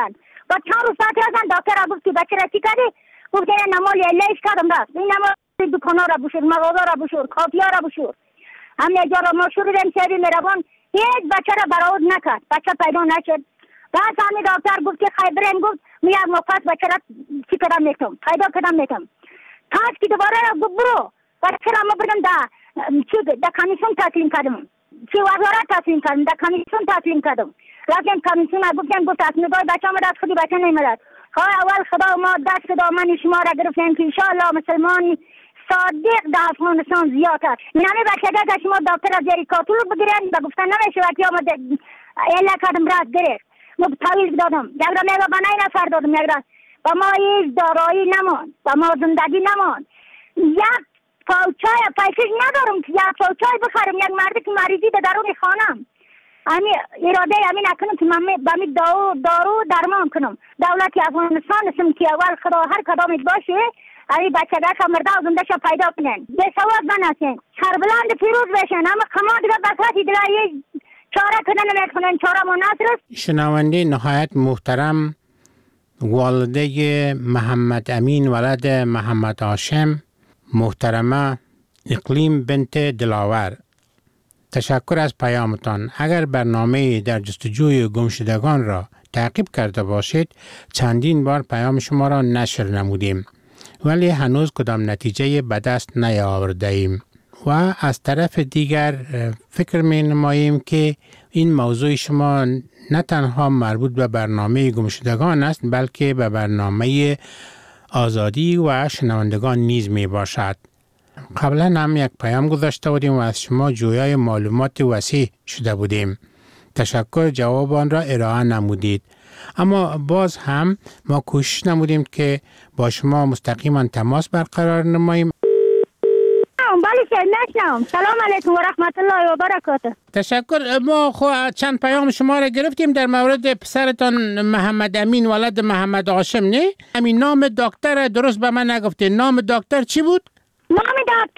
با 4 روز بعد رفتن دکتر گفت که بچه را چی کردی؟ گفت این نمال لیش کردم راست. این نمال دکانا را بشور، مغازه را بشور، کافیا را بشور. همه جا را ما شروعیم شهری میروان هیچ بچه را برآورد نکرد. بچه پیدا نشد. بعد همین دکتر گفت که خیبرین گفت می یک موقع بچه را چی کردم میتونم پیدا کردم میتونم. تاش که دوباره گفت برو بچه را ما بردم در کمیسیون تسلیم کردم. چی وزارت تسلیم کردم در کمیسیون تسلیم کردم. رفتم کمیسیون گفت تصمیم‌گاه بچه آمد از خودی بچه نمیداد. اول خدا ما دست دامن شما را گرفتیم که انشاءالله مسلمان صادق در افغانستان زیاد است. نمی بچه که شما دکتر از زیر کاتول بگیرن و گفتن نمیشه وقتی آمد اله کردم راست گرفت. ما تاویز دادم. یک را میگه بنای نفر دادم. یک را و ما هیچ دارایی نمان و ما زندگی نمان. یک پاوچای پیسش ندارم که یک پاوچای بخرم. یک مردی که مریضی در درون خانم. امی اراده امی نکنم که من بامی دارو درمان کنم. دولت افغانستان اسم که اول خدا هر کدامت باشه امی بچگاه که مرده و زنده شا پیدا کنن. به سواد بناسین. سربلند پیروز بشن. اما خما دیگه بساتی دیگه یک چاره کنن نمیکنن. چاره مناصر است. شنونده نهایت محترم والده محمد امین ولد محمد هاشم محترمه اقلیم بنت دلاور، تشکر از پیامتان. اگر برنامه در جستجوی گمشدگان را تعقیب کرده باشید چندین بار پیام شما را نشر نمودیم ولی هنوز کدام نتیجه به دست نیاورده ایم و از طرف دیگر فکر می نماییم که این موضوع شما نه تنها مربوط به برنامه گمشدگان است بلکه به برنامه آزادی و شنوندگان نیز می باشد. قبلا هم یک پیام گذاشته بودیم و از شما جویای معلومات وسیع شده بودیم. تشکر، جواب آن را ارائه نمودید. اما باز هم ما کوشش نمودیم که با شما مستقیما تماس برقرار نماییم. سلام علیکم و رحمت الله و برکاته. تشکر. ما چند پیام شما را گرفتیم در مورد پسرتان محمد امین ولد محمد هاشم. نه همین نام دکتر درست به من نگفته. نام دکتر چی بود؟ نام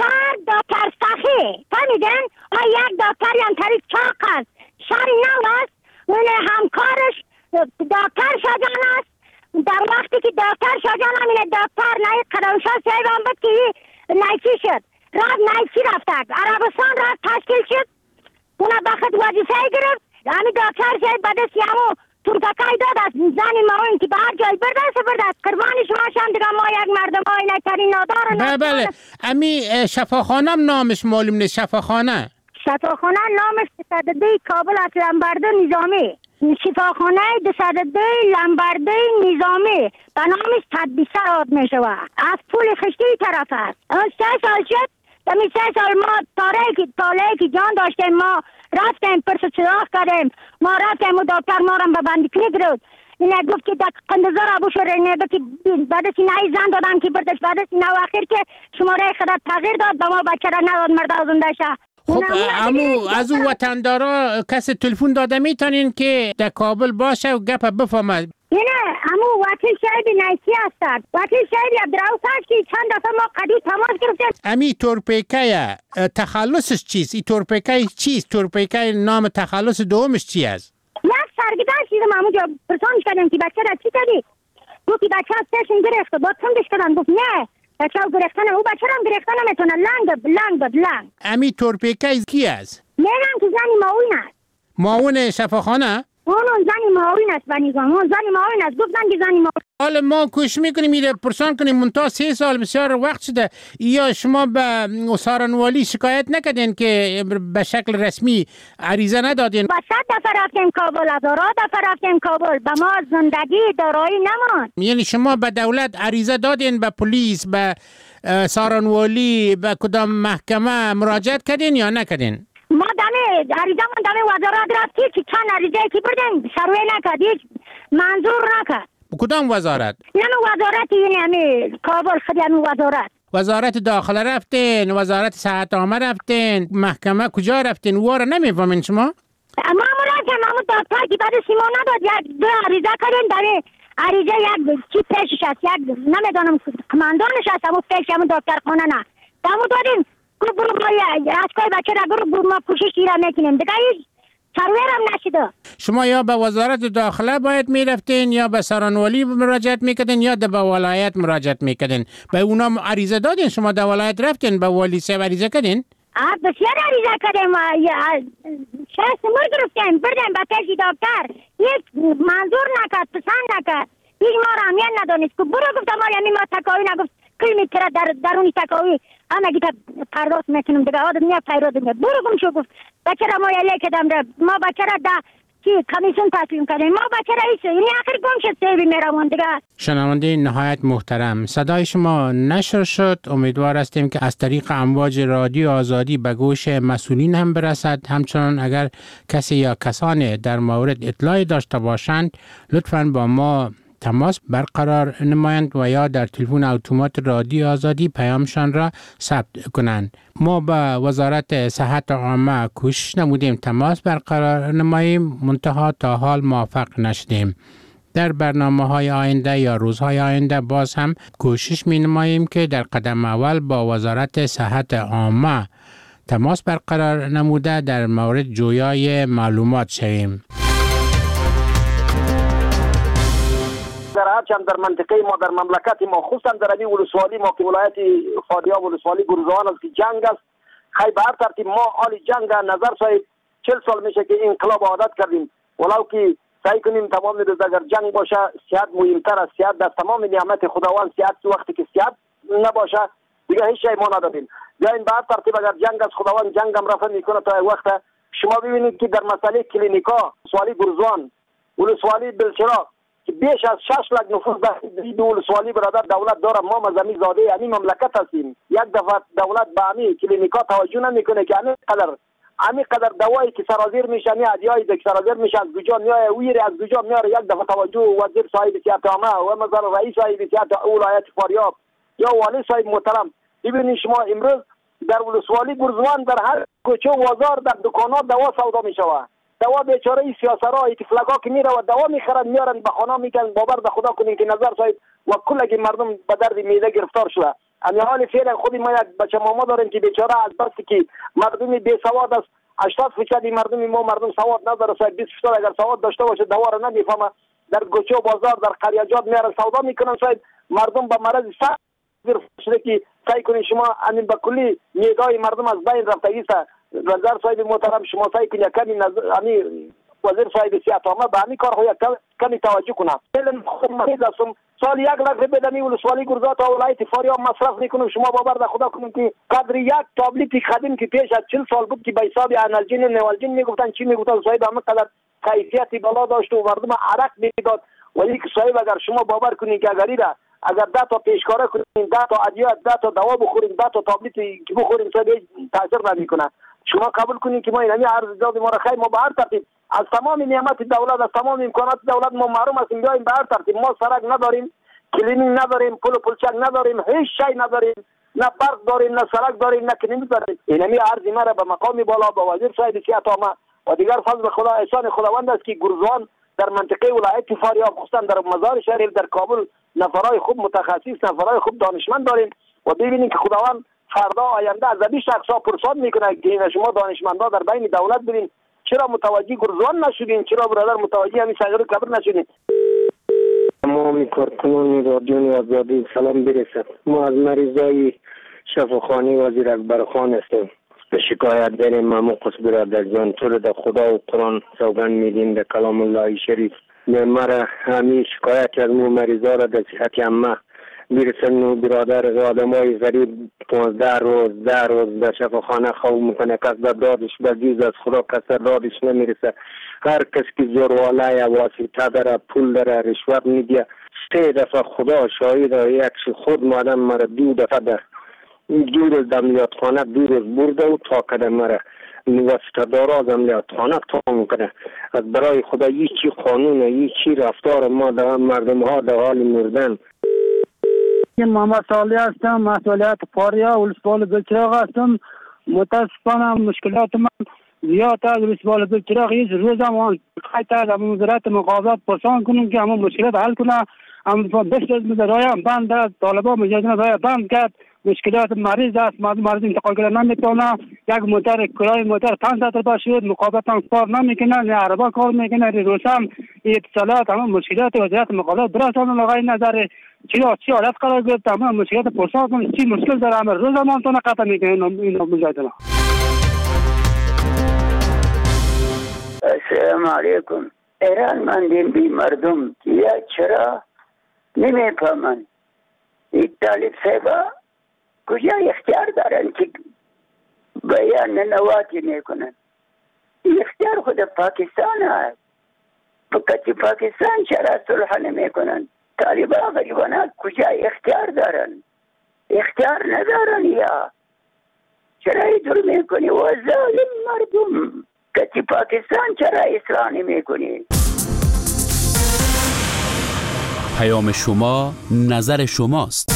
دکتر سخی. فهمیدن؟ یک دکتر هم طریق چاق است. شهر نو است. اون همکارش دکتر شاجان است. در وقتی که دکتر شاجان همین دکتر نایب قدمشاه صاحب هم بود که نایچی شد. نایچی رفتک. عربستان رفت تشکیل شد. اونا بخط وظیفه گرفت. همین دکتر صاحب بدست یمو تورتکای داد است. زنی ما این که به هر جای بردست. قربانی شما شم دیگه ما یک مردم های نکترین نادار. بله. امی شفاخانه نامش معلوم نیست. شفاخانه نامش تصدده کابل از لنبرده نظامی. شفاخانه تصدده لنبرده نظامی به نامش تدبیسه راد می شود. از پول خشتی طرف است. 3 سال شد. دمی 3 سال ما طالعه که جان داشتیم ما رفتیم پرس چراغ کردیم. ما رفتیم و دکتر ما را به بندیکنی گرفت. اینه گفت که در قندزار ابو شرینه که بعدش نهی زن دادن که بردش بعدش نو آخر که شماره خدات تغییر داد به ما بچه را نداد مرده زنده شه. خب امو از اون وطندارا کسی تلفن داده میتونین که در کابل باشه و گپ بفهمد؟ نه امو وکیل شاید نیسی هستند. وکیل شاید عبدالرؤوف هست که چند دفعه ما قدیم تماس گرفتیم. امی تورپیکه تخلصش چیست؟ این تورپیکه چیست؟ تورپیکه نام تخلص دومش چی است؟ یک سرگدن شیدم امو جا پرسانش کردم که بچه را چی کردی؟ گفت که بچه ها سشن گرفته با تندش کردن. گفت نه بچه ها گرفتن او بچه را هم گرفتن نمیتونه لنگ. امی تورپیکه کی است؟ میگم که زنی معاون است. معاون شفاخانه؟ اون زنی معاون است بنیگام. اون زنی معاون است. گفتن که زنی معاون. حالا ما کوشش میکنیم میره پرسان کنیم منتها 3 سال بسیار وقت شده. یا شما به سارنوالی شکایت نکردین که به شکل رسمی عریضه ندادین؟ با 100 دفعه رفتیم کابل، 1000 دفعه رفتیم کابل. به ما زندگی دارایی نمان. یعنی شما به دولت عریضه دادین، به پلیس، به سارنوالی، به کدام محکمه مراجعت کردین یا نکردین؟ ما عریضه وزارت رفتی که چند عریضه که بردیم سروی نکرد، هیچ منظور نکرد. کدام وزارت؟ یعنی وزارت یعنی کابل خود یعنی وزارت داخله رفتین، وزارت صحت عامه رفتین، محکمه کجا رفتین؟ واره نمیفهمین شما؟ ما رفتیم همون دکتر که بعد سیما نداد یک 2 عریضه کردیم. در عریضه یک چی پیشش هست، یک نمیدانم کماندانش هست همون پیش همون دکتر خانه نه دمو دادیم. گروه ما اسکای بچه را گروه ما کوشش ایران میکنیم دیگه هیچ سرویر هم نشده. شما یا به وزارت داخله باید میرفتین یا به سرانوالی مراجعت میکردین یا به ولایت مراجعت میکردین. به اونا عریضه دادین؟ شما در ولایت رفتین به والی صاحب عریضه کردین؟ بسیار عریضه کردیم، شرط ما گرفتیم، بردیم به پیش دکتر، یک منظور نکرد، پسند نکرد، هیچ ما را همیت ندانست که برو گفتم یعنی ما تکاوی نگفت کلینیک را درونی تکاوی همه گیتا پرداخت میکنم دیگه آدم نیا پیراد میاد برو گم شو گفت بچه را ما یلی کدم را ما بچه را که کمیسیون تسلیم کردیم ما بچه را ایسه یعنی آخر گم شد سیبی میرمون دیگه. شنونده نهایت محترم، صدای شما نشر شد. امیدوار هستیم که از طریق امواج رادیو آزادی به گوش مسئولین هم برسد. همچنان اگر کسی یا کسانی در مورد اطلاعی داشته باشند لطفاً با ما تماس برقرار نمایند و یا در تلفن اتومات رادیو آزادی پیامشان را ثبت کنند. ما با وزارت صحت عامه کوشش نمودیم تماس برقرار نماییم، منتها تا حال موفق نشدیم. در برنامه‌های آینده یا روزهای آینده باز هم کوشش می نماییم که در قدم اول با وزارت صحت عامه تماس برقرار نموده در مورد جویای معلومات شویم. هرچند در منطقه ما در مملکت ما خصوصا در این ولسوالی ما که ولایت فاریاب ولسوالی گرزوان است که جنگ است، خیلی به هر ترتیب ما حال جنگ نظر صاحب 40 سال میشه که انقلاب عادت کردیم، ولو که سعی کنیم تمام روز اگر جنگ باشه صحت مهمتر است. صحت در تمام نعمت خداوند، صحت وقتی که صحت نباشه دیگه هیچ چیز ما نداریم. بیاین به هر ترتیب اگر جنگ است خداوند جنگ هم رفع میکنه تا وقت. شما ببینید که در مسئله کلینیکا ولسوالی گرزوان ولسوالی بلچراغ که بیش از 6 لک نفوس در این ولسوالی برادر دولت داره. ما مزمی زاده یعنی مملکت هستیم. یک دفعه دولت به همین کلینیکا توجه نمیکنه که همین قدر دوایی که سرازیر میشه نه ادیایی که سرازیر میشه از کجا میاد ویر از کجا میاره. یک دفعه توجه وزیر صاحب صحت عامه و مثلا رئیس صاحب صحت ولایت فاریاب یا والی صاحب محترم ببینید شما امروز در ولسوالی گرزوان در هر کوچه و بازار در دکانات دوا سودا میشوه. دوا بیچاره ای سیاسرها ای تفلگا که میره و دوا میخرن میارن به خانه میکنن. باور به خدا کنین که نظر صاحب و کلگی مردم به درد معده گرفتار شده. امی حال فعلا خودی ما یک بچه ماما داریم که بیچاره از بس که مردم بی سواد است 80% مردم ما مردم سواد نداره. 20% اگر سواد داشته باشه دوا را نمیفهمه. در کوچه و بازار در قریاجات میارن سودا میکنن. صاحب مردم به مرض سخت گرفته که سعی کنین شما همین به کلی میدای مردم از بین رفتگی است. وزیر صاحب محترم شما سعی کنید کمی همین وزیر صاحب صحت عامه به همین کار کمی توجه کنه. فعلا خود مریض هستم سال 1 لک بدمی ولسوالی گرزوان تا ولایت فاریاب مصرف میکنم. شما باور به خدا کنید که قدر یک تابلت خدیم که پیش از 40 سال بود که به حساب انالژین نوالژین میگفتن چی میگفتن صاحب همه قدر کیفیتی بالا داشت و مردم عرق میداد. ولی که صاحب اگر شما باور کنید که اگر 10 تا پیشکاره کنین 10 تا ادویه 10 تا دوا بخورین 10 تا تابلت که بخورین صاحب تاثیر نمیکنه. شما قبول کنین که ما این عرض داد ما را خیر ما به هر ترتیب از تمام نعمت دولت از تمام امکانات دولت ما محروم هستیم. بیایم به هر ترتیب ما سرک نداریم، کلینیک نداریم، پل و پلچک نداریم، هیچ شی نداریم، نه برق داریم، نه سرک داریم، نه کلینیک داریم. اینمی عرض ما را به مقام بالا با وزیر صاحب صحت عامه و دیگر فضل خدا احسان خداوند است که گرزوان در منطقه ولایت فاریاب خصوصا در مزار شریف در کابل نفرای خوب متخصص نفرای خوب دانشمند داریم و ببینید که خداوند فردا آینده از 20 شخصا پرسان میکنه که شما دانشمندا در بین دولت ببین چرا متوجه گرزوان نشدین، چرا برادر متوجه همین صغیر کبر نشدین. تمام کارکنان رادیو آزادی سلام برسد. ما از مریضای شفاخانه وزیر اکبرخان هستیم. به شکایت داریم ماموقس برادر جان تو در خدا و قرآن سوگند میدیم در کلام الله شریف. مرا همین شکایت از مو مریضا را در صحت عامه برسن. برادر آدمای غریب 15 روز 10 روز در شفاخانه خواب میکنه. کس در دادش بجیز از خدا کس در دادش نمیرسه. هر کس که زورواله یا واسطه داره پول داره رشوت میده. 3 دفعه خدا شاهد یک خود مادم مرا 2 دفعه در 2 روز در عملیاتخانه 2 روز برده و تا کده مرا واسطه داره از عملیاتخانه تا میکنه. از برای خدا هیچی قانون هیچی رفتار ما در مردم ها در حال مردن. محمد صالح هستم، مسئولیت فاریاب ولسوالی بلچراغ هستم. متاسفانه مشکلات من زیاد از ولسوالی بلچراغ هیچ روزم خیلی از وزارت مقابلات پرسان کنم که همون مشکلات حل کنه. هم بسیار رایم بند طالبان مجازن رایم بند کرد مشکلات مریض است، مریض انتقال کردن نمیتونه. یک موتور کلاه موتور تان تر شد، مقابل تانک کار نمیکنه، نه عربا کار میکنه، نه روشن اتصالات، تمام مشکلات وضعیت مقابلات درست هم لغای نظر چی حالت قرار گرفت، تمام مشکلات پرسان کنه چی مشکل داره همه روز هم تونه قطع میکنه این مجادله. السلام علیکم. ایران مندین بی مردم یا چرا نمیفهمن این طالب صاحبا کجا اختیار دارن که بیان نواتی میکنن؟ اختیار خود پاکستان هست، فقط پاکستان چرا صلح نمیکنن؟ طالبان غریبان کجا اختیار دارن؟ اختیار ندارن یا چرا اینطور میکنی؟ و ظالم مردم که پاکستان چرا اصلاح نمیکنی؟ پیام شما نظر شماست.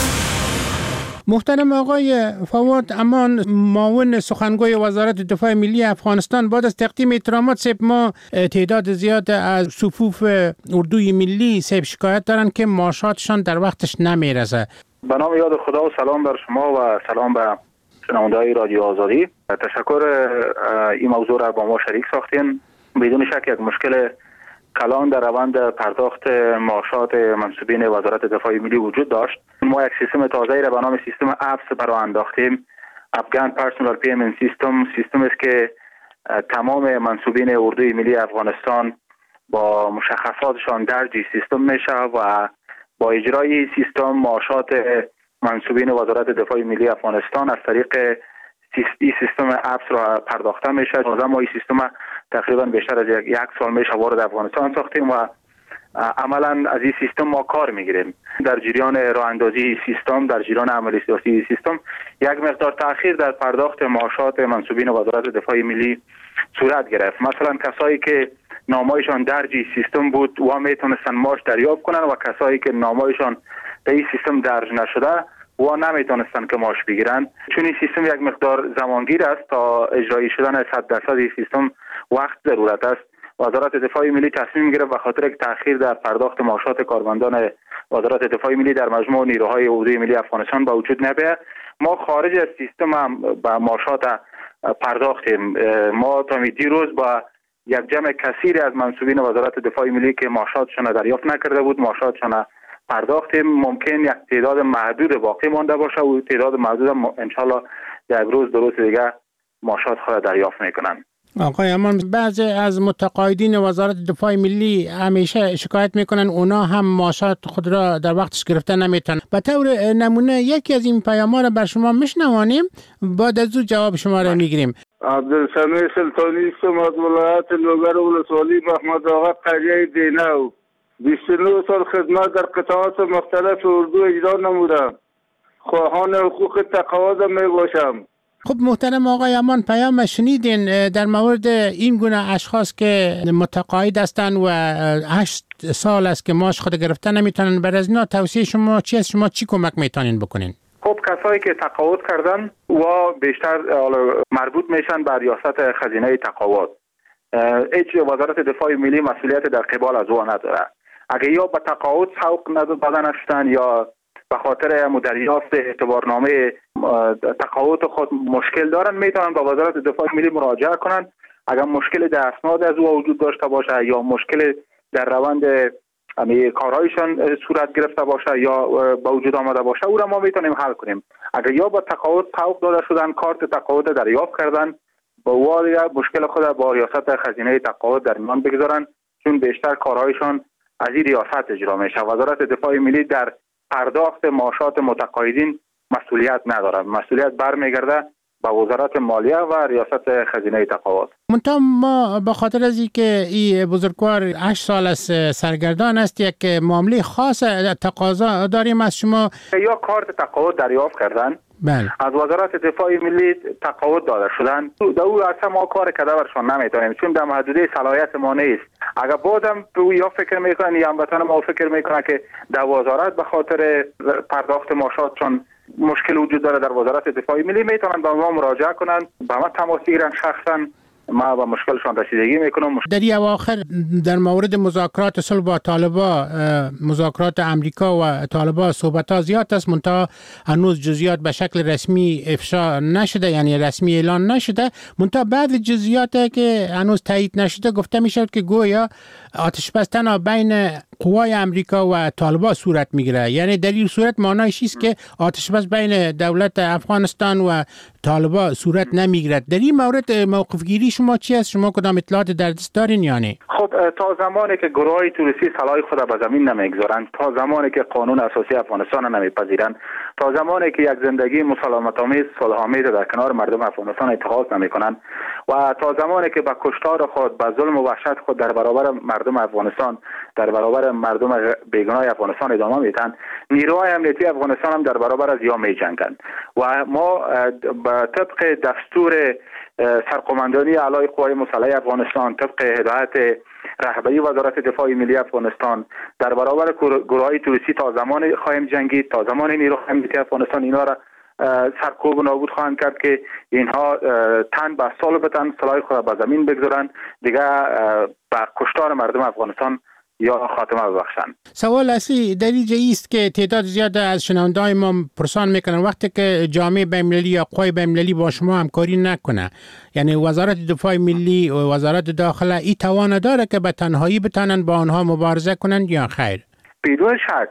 محترم آقای فواد امان، معاون سخنگوی وزارت دفاع ملی افغانستان، بعد از تقدیم احترامات سیب ما تعداد زیاد از صفوف اردوی ملی سیب شکایت دارن که معاشاتشان در وقتش نمیرسه. به نام یاد خدا و سلام بر شما و سلام به شنونده‌های رادیو آزادی. تشکر این موضوع را با ما شریک ساختین. بدون شک یک مشکل کلان در روند پرداخت معاشات منصوبین وزارت دفاع ملی وجود داشت. ما یک سیستم تازه‌ای را به نام سیستم ابس برآورده انداختیم. افغان پرسونال پیمنت سیستم، سیستمی است که تمام منصوبین اردوی ملی افغانستان با مشخصاتشان درج سیستم میشه و با اجرای سیستم معاشات منصوبین وزارت دفاع ملی افغانستان از طریق این سیستم ابس را پرداخته میشه. ما این سیستم تقریبا بیشتر از یک سال میشه وارد افغانستان ساختیم و عملا از این سیستم ما کار میگیریم. در جریان راه اندازی سیستم، در جریان عملی سیاسی سیستم، یک مقدار تاخیر در پرداخت معاشات منصوبین وزارت دفاع ملی صورت گرفت. مثلا کسایی که نامایشان درج سیستم بود و میتونستن معاش دریافت کنن و کسایی که نامایشان در این سیستم درج نشده و نمیتونستن که معاش بگیرن. چون این سیستم یک مقدار زمانگیر است، تا اجرایی شدن 100% این سیستم وقت ضرورت است. وزارت دفاع ملی تصمیم گرفت به خاطر یک تأخیر در پرداخت معاشات کارمندان وزارت دفاع ملی در مجموع نیروهای اردوی ملی افغانستان به وجود نبیاید. ما خارج از سیستم هم به معاشات پرداختیم. ما تا دیروز با یک جمع کثیری از منصوبین وزارت دفاع ملی که معاشاتشان دریافت نکرده بود معاشاتشان پرداختیم. ممکن یک تعداد محدود باقی مانده باشه و تعداد محدود انشالله یک روز دو روز دیگه معاشات خود دریافت میکنن. آقای امان، بعضی از متقاعدین وزارت دفاع ملی همیشه شکایت میکنن اونا هم معاشات خود را در وقتش گرفته نمیتونن. به طور نمونه یکی از این پیام‌ها را بر شما میشنوانیم، بعد از او جواب شما را میگیریم. عبدالسمیع سلطانی استم از ولایت لوگر ولسوالی محمد آقا قریه دینو. 29 سال خدمت در قطعات مختلف اردو اجرا نمودم. خواهان حقوق تقاعد می باشم. خب محترم آقای امان، پیام شنیدین در مورد این گونه اشخاص که متقاعد هستند و 8 سال است که معاش خود گرفته نمیتونن. بر از اینا توصیه شما چی است؟ شما چی کمک میتونین بکنین؟ خب کسایی که تقاعد کردن و بیشتر مربوط میشن به ریاست خزینه تقاعد، هیچ وزارت دفاع ملی مسئولیت در قبال از او نداره. اگه یا به تقاعد سوق داده نشدن یا به خاطر دریافت اعتبارنامه تقاعد خود مشکل دارن، میتونن به وزارت دفاع ملی مراجعه کنن. اگر مشکل در اسناد از او وجود داشته باشه یا مشکل در روند کارهایشان صورت گرفته باشه یا به وجود آمده باشه، او را ما میتونیم حل کنیم. اگر یا به تقاعد سوق داده شدن، کارت تقاعد دریافت کردن، با واقعا مشکل خود با ریاست خزینه تقاعد در میان بگذارن، چون بیشتر کارهایشان از این ریاست اجرا میشه. وزارت دفاع ملی در پرداخت معاشات متقاعدین مسئولیت نداره. مسئولیت برمیگرده به وزارت مالیه و ریاست خزینه تقاعد. منتها ما به خاطر از اینکه این بزرگوار 8 سال از سرگردان است، یک معامله خاص تقاضا داریم از شما. یا کارت تقاعد دریافت کردن، بله، از وزارت دفاع ملی تقاعد داده شدن، در او اصلا ما کار کده برشان نمیتونیم، چون در محدوده صلاحیت ما نیست. اگر بازم یا فکر میکنن یا هموطن ما فکر میکنن که در وزارت به خاطر پرداخت معاشات چون مشکل وجود داره در وزارت دفاع ملی، میتونن به ما مراجعه کنن، به ما تماس بگیرن، شخصا ما به مشکلشان رسیدگی میکنم. در این اواخر در مورد مذاکرات صلح با طالبان، مذاکرات امریکا و طالبان صحبت ها زیاد است، منتها هنوز جزئیات به شکل رسمی افشا نشده، یعنی رسمی اعلان نشده. منتها بعض جزئیات که هنوز تایید نشده گفته میشد که گویا آتش بس تنها بین قوای امریکا و طالبان صورت میگیره. یعنی در این صورت معنایش است که آتش بس بین دولت افغانستان و طالبان صورت نمیگیرد. در این مورد موقف گیری شما چی است؟ شما کدام اطلاعات در دست دارین یا نه؟ خب تا زمانی که گروه‌های توریستی سلاح خود به زمین نمیگذارند، تا زمانی که قانون اساسی افغانستان نمیپذیرند، تا زمانی که یک زندگی مسالمت‌آمیز صلح‌آمیز در کنار مردم افغانستان اتخاذ نمی‌کنند و تا زمانی که به کشتار خود، به ظلم و وحشت خود در برابر مردم افغانستان، در برابر مردم بیگناه افغانستان ادامه میدن، نیروهای امنیتی افغانستان هم در برابر از یا می‌جنگند و ما به طبق دستور سرقماندانی اعلای قوای مسلحه افغانستان، طبق هدایت رهبری وزارت دفاع ملی افغانستان، در برابر گروه‌های توریستی تا زمان خواهیم جنگید، تا زمان نیروهای امنیتی افغانستان اینا را سرکوب و نابود خواهند کرد که اینها تن به سال بتن، سلاح خود به زمین بگذارند، دیگه به کشتار مردم افغانستان یا خاتمه ببخشند. سوال اصلی در اینجا است که تعداد زیاد از شنونده‌های ما پرسان میکنن وقتی که جامعه بین‌المللی یا قوای بین‌المللی با شما همکاری نکنه، یعنی وزارت دفاع ملی و وزارت داخله این توان داره که به تنهایی بتونن با آنها مبارزه کنند یا خیر؟ بدون شک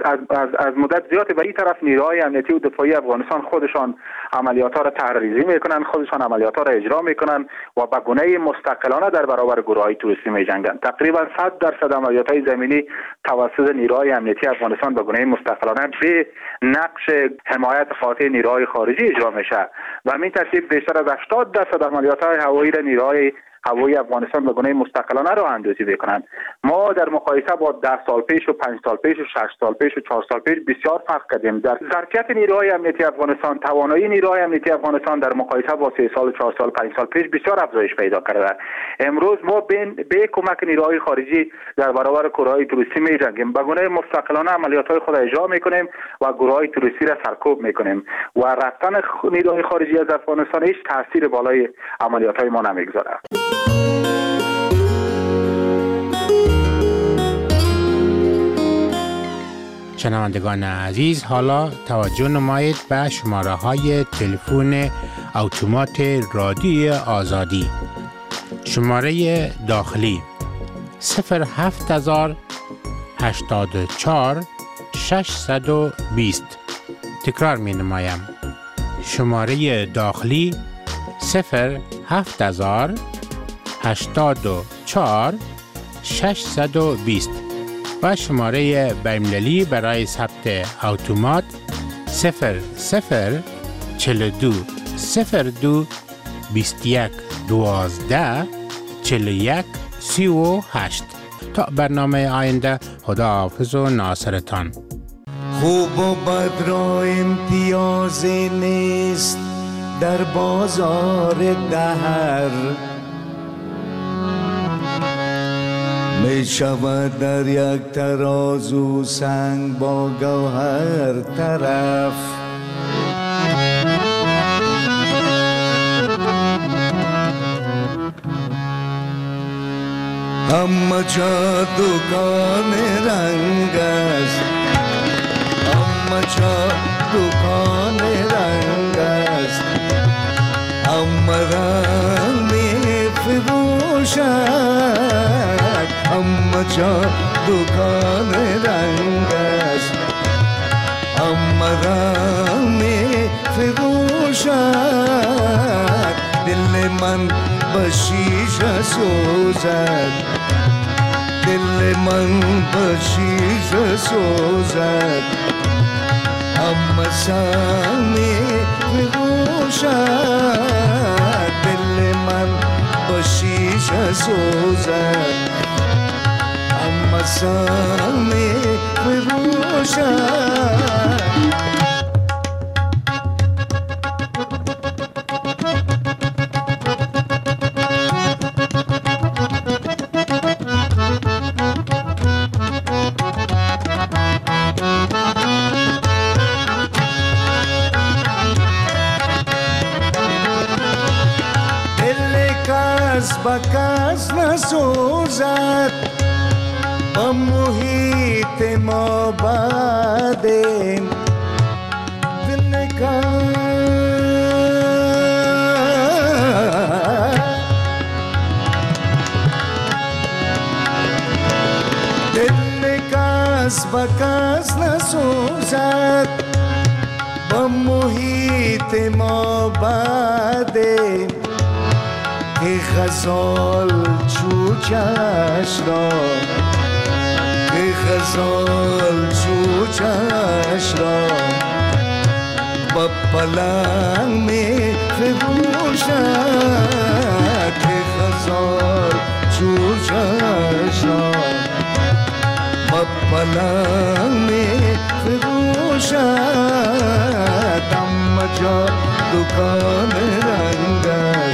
از مدت زیادی به این طرف نیروهای امنیتی و دفاعی افغانستان خودشان عملیات‌ها را تحریزی میکنن، خودشان عملیات‌ها را اجرا میکنن و به گونه مستقلانه در برابر گروه‌های توریستی میجنگند. تقریبا 100% عملیات‌های زمینی توسط نیروهای امنیتی افغانستان به گونه مستقلانه به نقش حمایت قاطع نیروهای خارجی اجرا میشه و همین ترتیب بیشتر از 80% عملیات‌های هوایی را نیروهای هوایی افغانستان به گونه مستقلانه راه اندازی بکنند. ما در مقایسه با 10 سال پیش و 5 سال پیش و 6 سال پیش و 4 سال پیش بسیار فرق کردیم. در ظرفیت نیروهای امنیتی افغانستان، توانایی نیروهای امنیتی افغانستان در مقایسه با 3 سال، 4 سال، 5 سال پیش بسیار افزایش پیدا کرده. امروز ما به کمک نیروهای خارجی در برابر گروه‌های توریستی می‌جنگیم، به گونه مستقلانه عملیات‌های خود اجرا می‌کنیم و گروه‌های توریستی را سرکوب می‌کنیم و رفتن نیروهای خارجی از افغانستان هیچ تاثیر بالای عملیات‌های ما نمی‌گذاره. شنوندگان عزیز، حالا توجه نمایید به شماره های تلفن اتومات رادیوی آزادی. شماره داخلی 07084 620. تکرار می نمایم. شماره داخلی 07084 620 و شماره بین‌المللی برای ثبت اتومات 0042 02 21 12 41 38. تا برنامه آینده، خداحافظ و ناصرتان. خوب و بد را امتیازی نیست در بازار دهر، می شود در یک ترازو سنگ با گوهر طرف. همه جا دکان رنگ است، همه جا دکان رنگ است، همه رنگ می فروشد، همه جا دکان رنگ است، همه رنگ می فروشد. دل من به شیشه سوزد، دل من به شیشه سوزد، همه سر می فروشد. دل من به شیشه سوزد، همه سر می فروشد. نسوزد با محیط ما بعدیم دل کس با کس نسوزد با محیط ما بعدیم که غزال چوچش را که غزال چوچش را با پلنگ می فروشد که غزال چوچش را با پلنگ می فروشد اما جا دکان رنگ